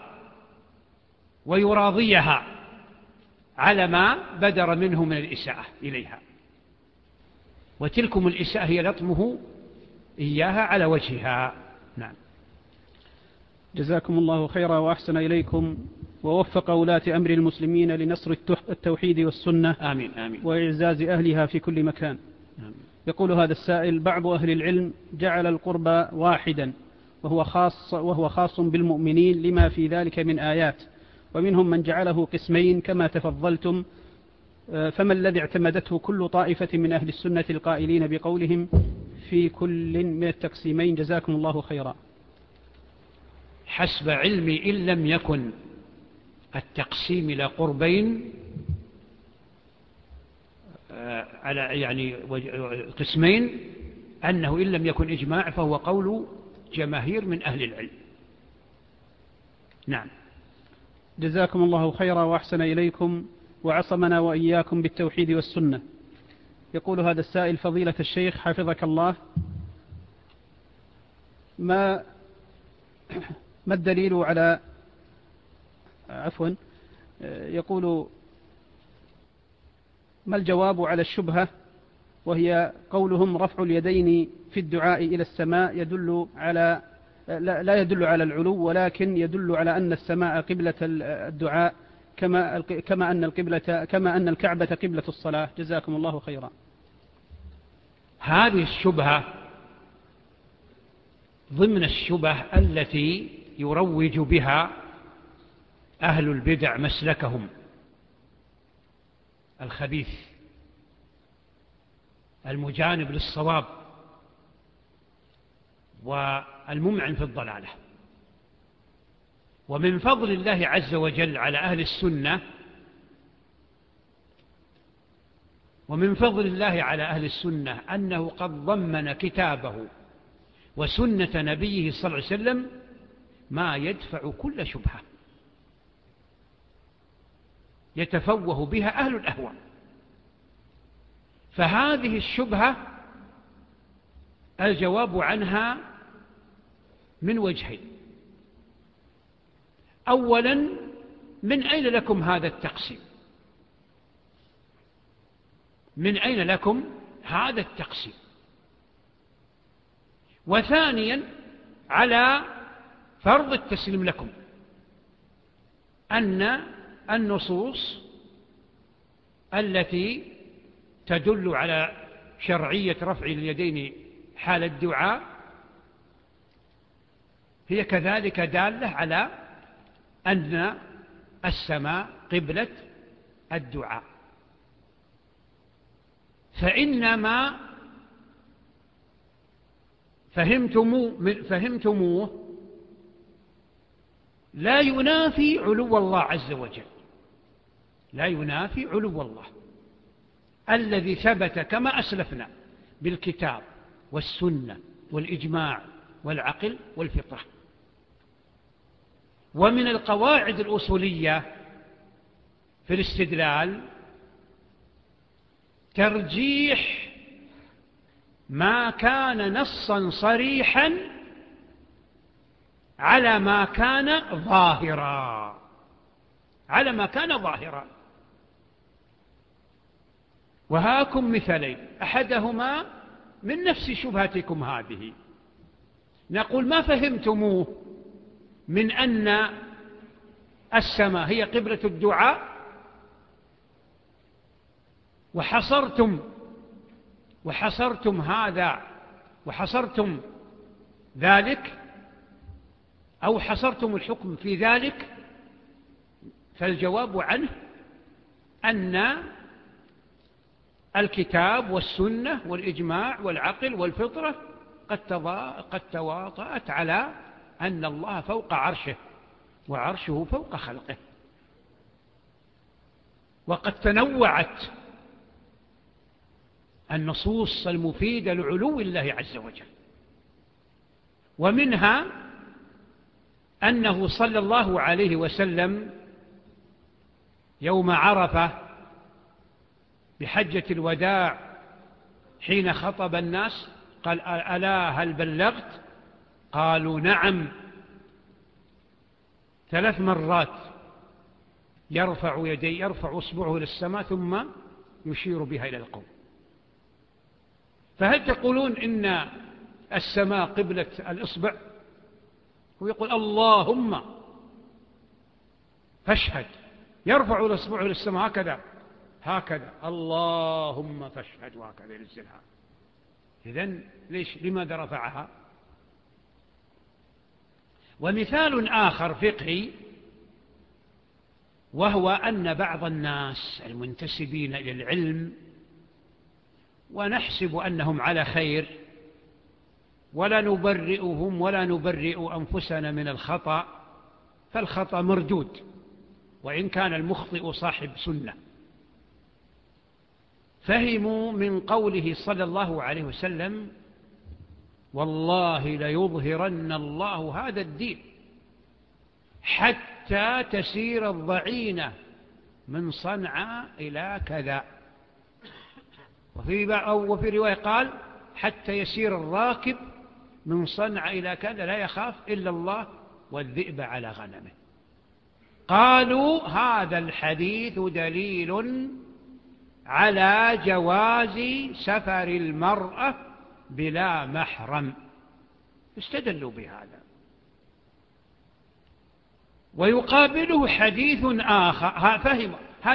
ويراضيها على ما بدر منه من الإساءة إليها، وتلكم الإساءة هي لطمه إياها على وجهها. نعم. جزاكم الله خيرا وأحسن إليكم ووفق ولاة أمر المسلمين لنصر التوحيد والسنة. آمين آمين. وإعزاز أهلها في كل مكان. آمين. يقول هذا السائل: بعض أهل العلم جعل القرب واحدا وهو خاص بالمؤمنين لما في ذلك من آيات، ومنهم من جعله قسمين كما تفضلتم، فما الذي اعتمدته كل طائفة من أهل السنة القائلين بقولهم في كل من التقسيمين؟ جزاكم الله خيرا. حسب علمي إن لم يكن التقسيم إلى قربين على يعني قسمين، أنه إن لم يكن إجماع فهو قول جماهير من أهل العلم. نعم. جزاكم الله خيرا وأحسن إليكم وعصمنا وإياكم بالتوحيد والسنة. يقول هذا السائل: فضيلة الشيخ حفظك الله، ما الدليل على يقول ما الجواب على الشبهة وهي قولهم رفع اليدين في الدعاء إلى السماء لا يدل على العلو، ولكن يدل على أن السماء قبلة الدعاء كما أن الكعبة قبلة الصلاة؟ جزاكم الله خيرا. هذه الشبهة ضمن الشبه التي يروج بها أهل البدع مسلكهم الخبيث المجانب للصواب والممعن في الضلالة. ومن فضل الله عز وجل على أهل السنة أنه قد ضمن كتابه وسنة نبيه صلى الله عليه وسلم ما يدفع كل شبهة يتفوه بها أهل الأهواء. فهذه الشبهة الجواب عنها من وجهين: أولا، من أين لكم هذا التقسيم؟ من أين لكم هذا التقسيم؟ وثانيا، على فرض التسليم لكم أن النصوص التي تدل على شرعية رفع اليدين حال الدعاء هي كذلك دالة على أن السماء قبلة الدعاء. فإنما فهمتموه لا ينافي علو الله عز وجل، لا ينافي علو الله الذي ثبت كما أسلفنا بالكتاب والسنة والإجماع والعقل والفطرة. ومن القواعد الأصولية في الاستدلال ترجيح ما كان نصا صريحا على ما كان ظاهرا، وهاكم مثلين أحدهما من نفس شبهتكم هذه، نقول ما فهمتموه من أن السماء هي قبلة الدعاء وحصرتم هذا وحصرتم ذلك، أو حصرتم الحكم في ذلك. فالجواب عنه أن الكتاب والسنة والإجماع والعقل والفطرة قد تواطأت على أن الله فوق عرشه، وعرشه فوق خلقه، وقد تنوعت النصوص المفيدة لعلو الله عز وجل. ومنها أنه صلى الله عليه وسلم يوم عرفة بحجة الوداع حين خطب الناس قال: ألا هل بلغت؟ قالوا: نعم. 3 مرات يرفع إصبعه إلى السماء ثم يشير بها إلى القوم. فهل تقولون إن السماء قبلة الإصبع؟ ويقول: اللهم فاشهد، يرفع الإصبع إلى السماء هكذا اللهم فاشهد، وهكذا ينزلها. إذن لماذا رفعها؟ ومثال آخر فقهي، وهو أن بعض الناس المنتسبين إلى العلم ونحسب أنهم على خير ولا نبرئهم ولا نبرئ أنفسنا من الخطأ، فالخطأ مردود وإن كان المخطئ صاحب سنة، فهموا من قوله صلى الله عليه وسلم: والله ليظهرن الله هذا الدين حتى تسير الضعينة من صنعاء إلى كذا. وفي رواية قال: حتى يسير الراكب من صنعاء إلى كذا لا يخاف إلا الله والذئب على غنمه. قالوا: هذا الحديث دليل على جواز سفر المرأة بلا محرم، استدلوا بهذا. ويقابله حديث آخر، فهم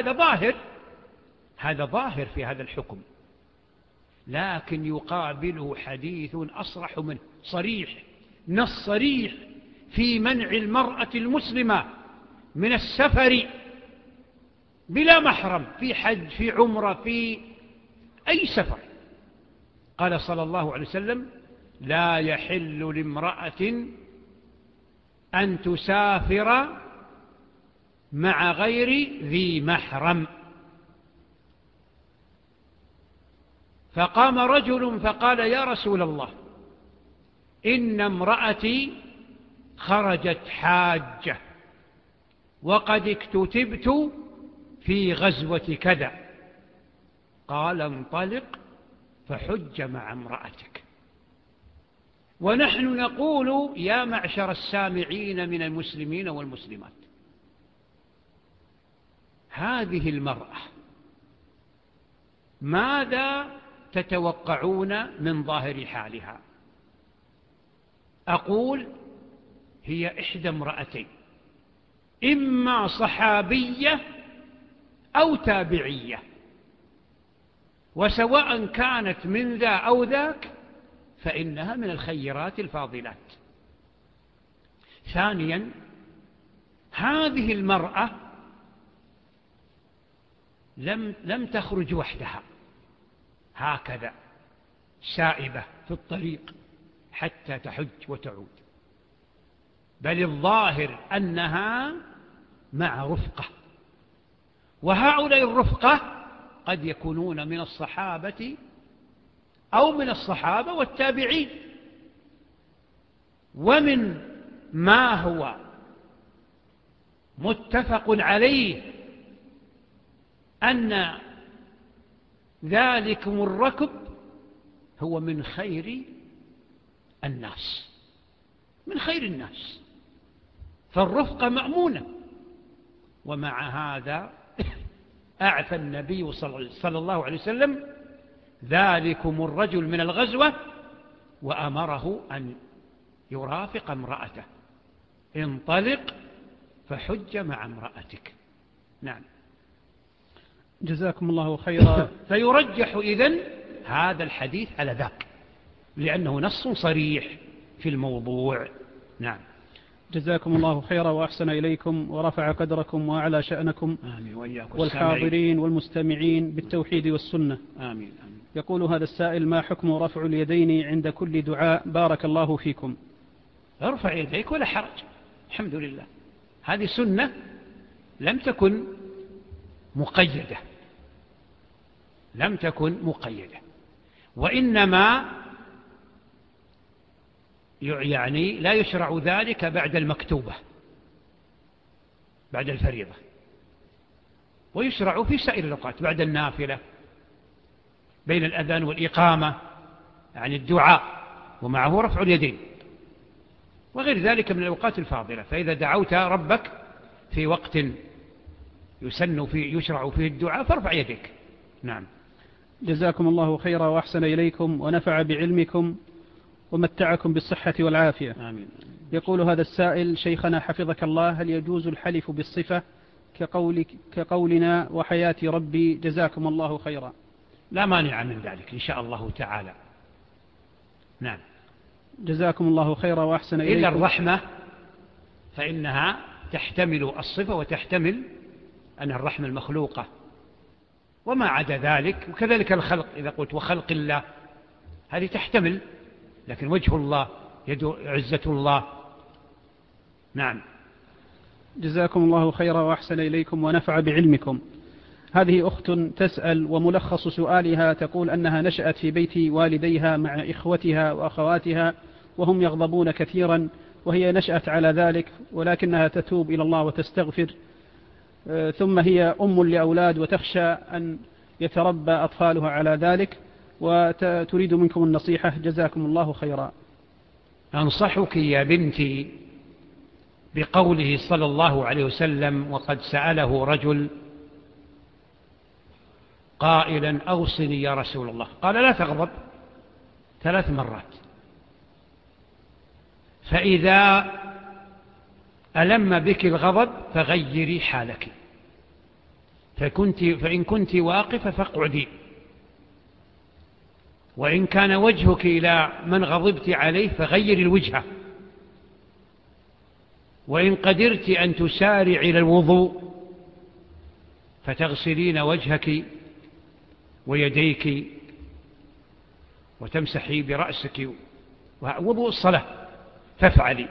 هذا ظاهر في هذا الحكم، لكن يقابله حديث أصرح منه، نص صريح في منع المرأة المسلمة من السفر بلا محرم، في حج، في عمرة، في أي سفر. قال صلى الله عليه وسلم: لا يحل لامرأة أن تسافر مع غير ذي محرم. فقام رجل فقال: يا رسول الله، إن امرأتي خرجت حاجة وقد اكتتبت في غزوة كذا. قال: انطلق فحج مع امرأتك. ونحن نقول: يا معشر السامعين من المسلمين والمسلمات، هذه المرأة ماذا تتوقعون من ظاهر حالها؟ أقول: هي إحدى امرأتين، إما صحابية أو تابعية، وسواء كانت من ذا أو ذاك فإنها من الخيرات الفاضلات. ثانيا، هذه المرأة لم تخرج وحدها هكذا سائبة في الطريق حتى تحج وتعود، بل الظاهر أنها مع رفقة، وهؤلاء الرفقة قد يكونون من الصحابة أو من الصحابة والتابعين. ومن ما هو متفق عليه أن ذلكم الركب هو من خير الناس، من خير الناس، فالرفقة مأمونة. ومع هذا أعفى النبي صلى الله عليه وسلم ذلكم الرجل من الغزوة وأمره أن يرافق امرأته، انطلق فحج مع امرأتك. نعم. جزاكم الله خيرا. فيرجح إذن هذا الحديث على ذاك لأنه نص صريح في الموضوع. نعم. جزاكم الله خيرا وأحسن إليكم ورفع قدركم وأعلى شأنكم والحاضرين والمستمعين بالتوحيد والسنة. آمين. يقول هذا السائل: ما حكم رفع اليدين عند كل دعاء؟ بارك الله فيكم. ارفع يديك ولا حرج، الحمد لله. هذه سنة لم تكن مقيدة، وإنما يعني لا يشرع ذلك بعد المكتوبة، بعد الفريضة، ويشرع في سائر الأوقات بعد النافلة بين الأذان والإقامة، يعني الدعاء ومعه رفع اليدين، وغير ذلك من الأوقات الفاضلة. فإذا دعوت ربك في وقت يشرع فيه الدعاء فارفع يديك. نعم. جزاكم الله خيرا وأحسن إليكم ونفع بعلمكم ومتعكم بالصحة والعافية. آمين. يقول هذا السائل: شيخنا حفظك الله، هل يجوز الحلف بالصفة كقولنا وحياة ربي؟ جزاكم الله خيرا. لا مانع من ذلك إن شاء الله تعالى. نعم. جزاكم الله خيرا وأحسن إليكم. إلا الرحمة فإنها تحتمل الصفة وتحتمل أن الرحمة المخلوقة، وما عدا ذلك، وكذلك الخلق، إذا قلت وخلق الله هذه تحتمل، لكن وجه الله، يد عزة الله. نعم. جزاكم الله خيرا وأحسن إليكم ونفع بعلمكم. هذه أخت تسأل، وملخص سؤالها تقول أنها نشأت في بيت والديها مع إخوتها وأخواتها وهم يغضبون كثيرا، وهي نشأت على ذلك، ولكنها تتوب إلى الله وتستغفر، ثم هي أم لأولاد وتخشى أن يتربى أطفالها على ذلك، وتريد منكم النصيحة. جزاكم الله خيرا. أنصحك يا بنتي بقوله صلى الله عليه وسلم: وقد سأله رجل قائلا أوصني يا رسول الله، قال: لا تغضب 3 مرات، فإذا ألم بك الغضب فغيري حالك، فإن كنت واقفة فاقعدي، وإن كان وجهك إلى من غضبت عليه فغيري الوجهة، وإن قدرت أن تسارع إلى الوضوء فتغسلين وجهك ويديك وتمسحي برأسك، وضوء الصلاة فافعلي.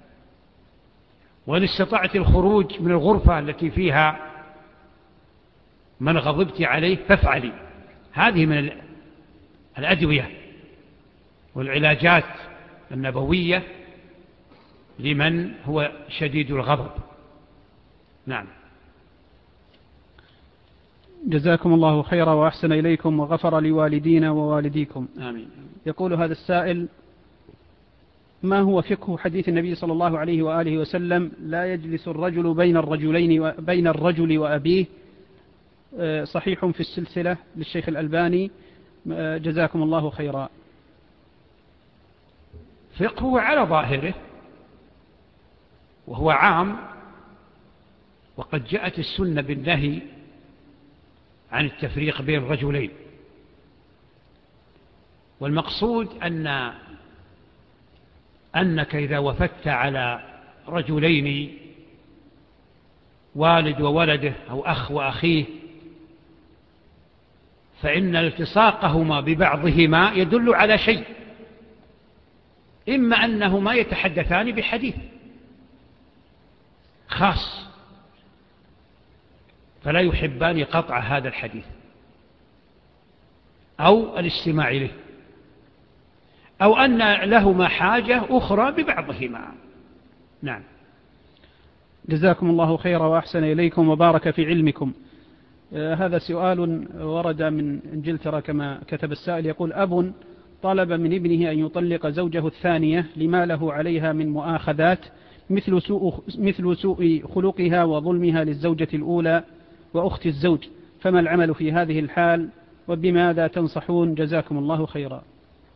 وإن استطعت الخروج من الغرفة التي فيها من غضبت عليه فافعلي. هذه من الأدوية والعلاجات النبوية لمن هو شديد الغضب. نعم. جزاكم الله خيرا وأحسن إليكم وغفر لوالدينا ووالديكم. آمين. يقول هذا السائل: ما هو فقه حديث النبي صلى الله عليه وآله وسلم: لا يجلس الرجل بين الرجل وأبيه؟ صحيح في السلسلة للشيخ الألباني. جزاكم الله خيرا. فقهه على ظاهره وهو عام، وقد جاءت السنة بالنهي عن التفريق بين الرجلين، والمقصود أنك إذا وفدت على رجلين، والد وولده أو أخ وأخيه، فإن التصاقهما ببعضهما يدل على شيء، إما أنهما يتحدثان بحديث خاص فلا يحبان قطع هذا الحديث أو الاستماع له، أو أن لهما حاجة أخرى ببعضهما. نعم. جزاكم الله خيرا وأحسن إليكم وبارك في علمكم. هذا سؤال ورد من إنجلترا كما كتب السائل، يقول: أب طلب من ابنه أن يطلق زوجه الثانية لما له عليها من مؤاخذات مثل سوء خلقها وظلمها للزوجة الأولى وأخت الزوج، فما العمل في هذه الحال وبماذا تنصحون جزاكم الله خيرا؟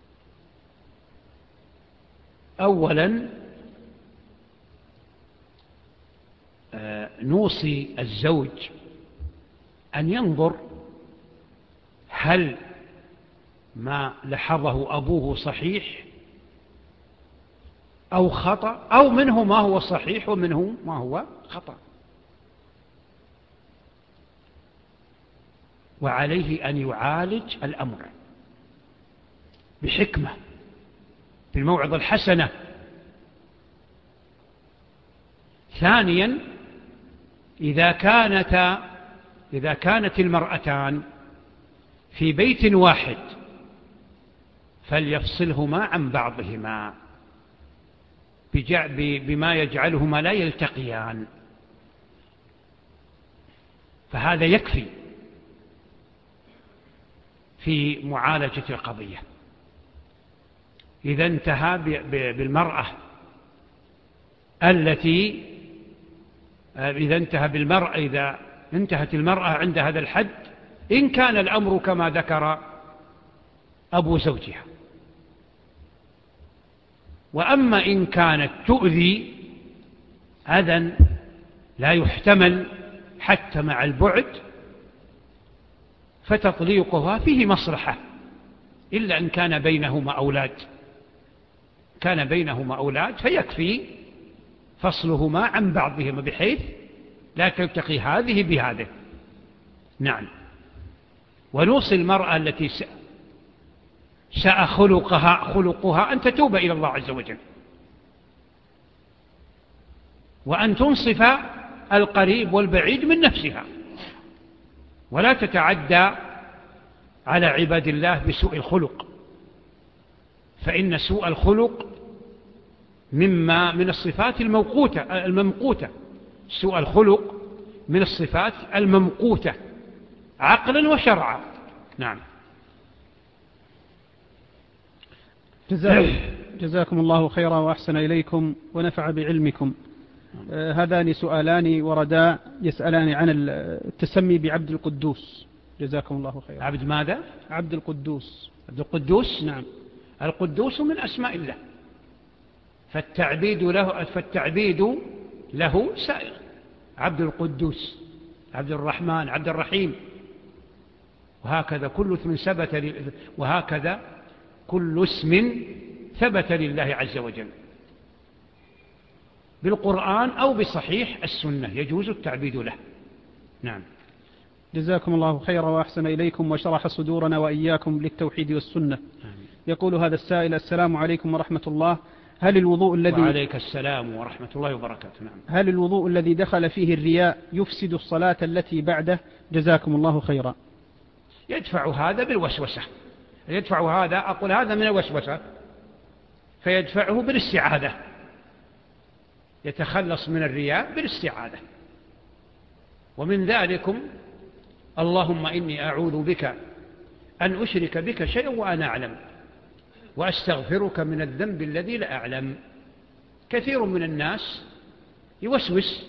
أولا نوصي الزوج أن ينظر هل ما لحظه أبوه صحيح أو خطأ، أو منه ما هو صحيح ومنه ما هو خطأ، وعليه أن يعالج الأمر بحكمة بالموعظة الحسنة. ثانيا إذا كانت المرأتان في بيت واحد فليفصلهما عن بعضهما بما يجعلهما لا يلتقيان، فهذا يكفي في معالجة القضية. إذا انتهت المرأة عند هذا الحد، إن كان الأمر كما ذكر أبو زوجها. وأما إن كانت تؤذي أذى لا يحتمل حتى مع البعد فتطليقها فيه مصلحة، إلا أن كان بينهما أولاد فيكفي فصلهما عن بعضهما بحيث لا تلتقي هذه بهذه. نعم. ونوصي المرأة التي ساء خلقها أن تتوب إلى الله عز وجل، وأن تنصف القريب والبعيد من نفسها، ولا تتعدى على عباد الله بسوء الخلق، فإن سوء الخلق من الصفات الممقوتة. سوء الخلق من الصفات الممقوتة عقلا وشرعا. نعم. جزاكم الله خيرا وأحسن إليكم ونفع بعلمكم. هذان سؤالان وردا يسألان عن التسمي بعبد القدوس. جزاكم الله خيرا. عبد ماذا؟ عبد القدوس. عبد القدوس؟ نعم. القدوس من أسماء الله، فالتعبيد له سائغ. عبد القدوس، عبد الرحمن، عبد الرحيم، وهكذا كل اسم ثبت لله عز وجل بالقرآن أو بصحيح السنة يجوز التعبيد له. نعم. جزاكم الله خيرا وأحسن إليكم وشرح صدورنا وإياكم للتوحيد والسنة. يقول هذا السائل: السلام عليكم ورحمة الله. وعليك السلام ورحمة الله وبركاته. نعم. هل الوضوء الذي دخل فيه الرياء يفسد الصلاة التي بعده؟ جزاكم الله خيرا. يدفع هذا بالوسوسة، أقول هذا من الوسوسة، فيدفعه بالاستعاذة، يتخلص من الرياء بالاستعاذة. ومن ذلكم: اللهم إني أعوذ بك أن أشرك بك شيئا وأنا أعلم، وأستغفرك من الذنب الذي لا أعلم. كثير من الناس يوسوس،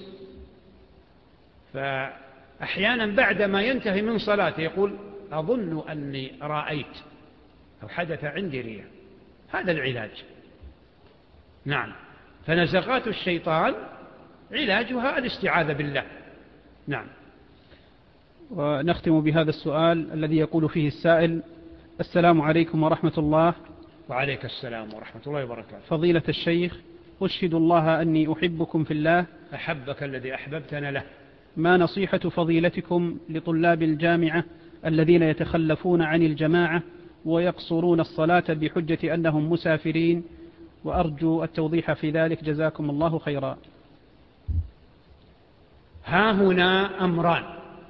فأحيانا بعدما ينتهي من صلاته يقول: أظن أني رأيت أو حدث عندي رياء. هذا العلاج. نعم. فنزغات الشيطان علاجها الاستعاذة بالله. نعم. ونختم بهذا السؤال الذي يقول فيه السائل: السلام عليكم ورحمة الله. وعليك السلام ورحمة الله وبركاته. فضيلة الشيخ، أشهد الله أني أحبكم في الله. أحبك الذي أحببتنا له. ما نصيحة فضيلتكم لطلاب الجامعة الذين يتخلفون عن الجماعة ويقصرون الصلاة بحجة أنهم مسافرين، وأرجو التوضيح في ذلك جزاكم الله خيرا. ها هنا أمران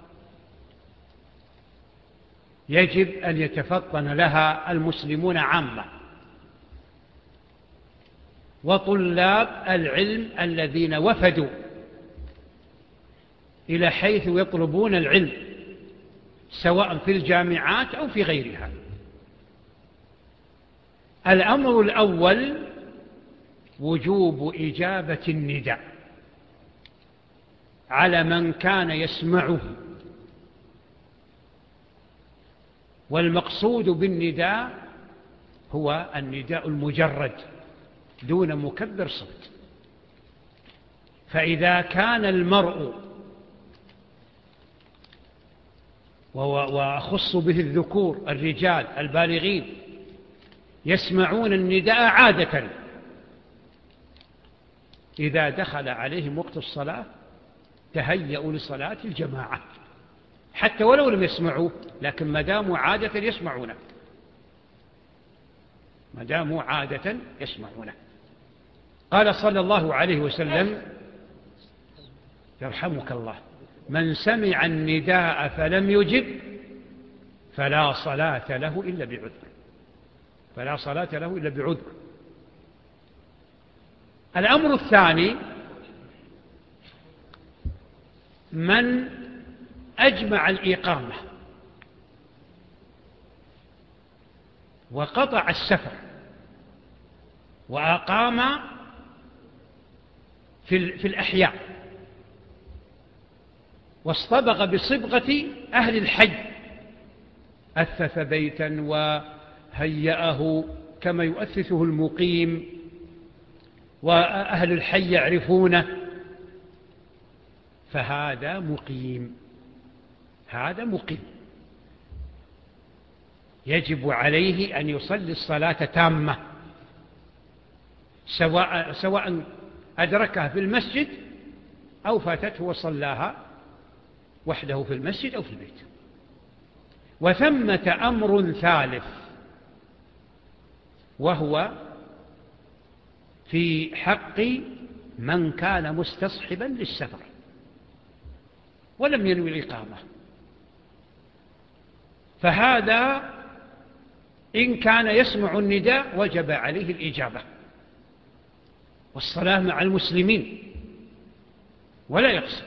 يجب أن يتفطن لها المسلمون عامة، وطلاب العلم الذين وفدوا إلى حيث يطلبون العلم سواء في الجامعات أو في غيرها. الأمر الأول: وجوب إجابة النداء على من كان يسمعه والمقصود بالنداء هو النداء المجرد دون مكبر صوت. فإذا كان المرء، وأخص به الذكور الرجال البالغين، يسمعون النداء عادة إذا دخل عليهم وقت الصلاة تهيأوا لصلاة الجماعة، حتى ولو لم يسمعوا، لكن ما داموا عادة يسمعونه، ما داموا عادة يسمعونه. قال صلى الله عليه وسلم: يرحمك الله، من سمع النداء فلم يجب فلا صلاة له إلا بعذر، فلا صلاة له إلا بعذر. الأمر الثاني: من أجمع الإقامة وقطع السفر وأقام في الأحياء واصطبغ بصبغة أهل الحج، أثث بيتا وهيأه كما يؤثثه المقيم وأهل الحي يعرفونه، فهذا مقيم، هذا مقيم، يجب عليه أن يصلي الصلاة تامة، سواء أدركها في المسجد أو فاتته وصلاها وحده في المسجد أو في البيت. وثمة أمر ثالث، وهو في حق من كان مستصحبا للسفر ولم ينوي الإقامة، فهذا إن كان يسمع النداء وجب عليه الإجابة والصلاة مع المسلمين ولا يقصر،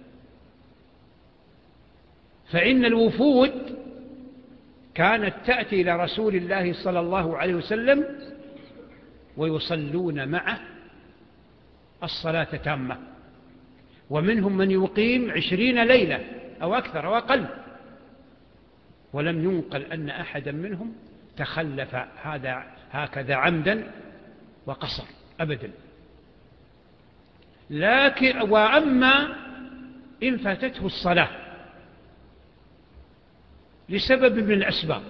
فإن الوفود كانت تأتي إلى رسول الله صلى الله عليه وسلم ويصلون معه الصلاة تامة، ومنهم من يقيم 20 ليلة أو أكثر أو أقل، ولم ينقل أن أحدا منهم تخلف هكذا عمدا وقصر أبدا. وأما إن فاتته الصلاة لسبب من الأسباب،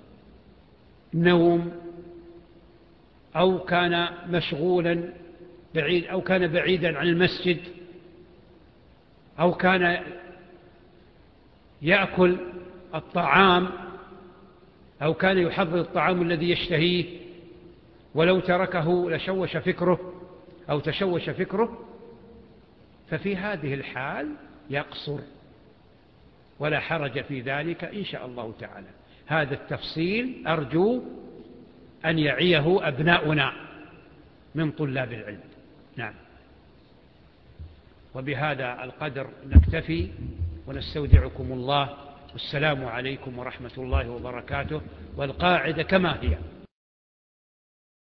نوم أو كان مشغولا بعيد أو كان بعيدا عن المسجد أو كان يأكل الطعام أو كان يحضر الطعام الذي يشتهيه ولو تركه لشوش فكره أو تشوش فكره، ففي هذه الحال يقصر ولا حرج في ذلك إن شاء الله تعالى. هذا التفصيل أرجو أن يعيه أبناؤنا من طلاب العلم. نعم، وبهذا القدر نكتفي ونستودعكم الله، والسلام عليكم ورحمة الله وبركاته. والقاعدة كما هي.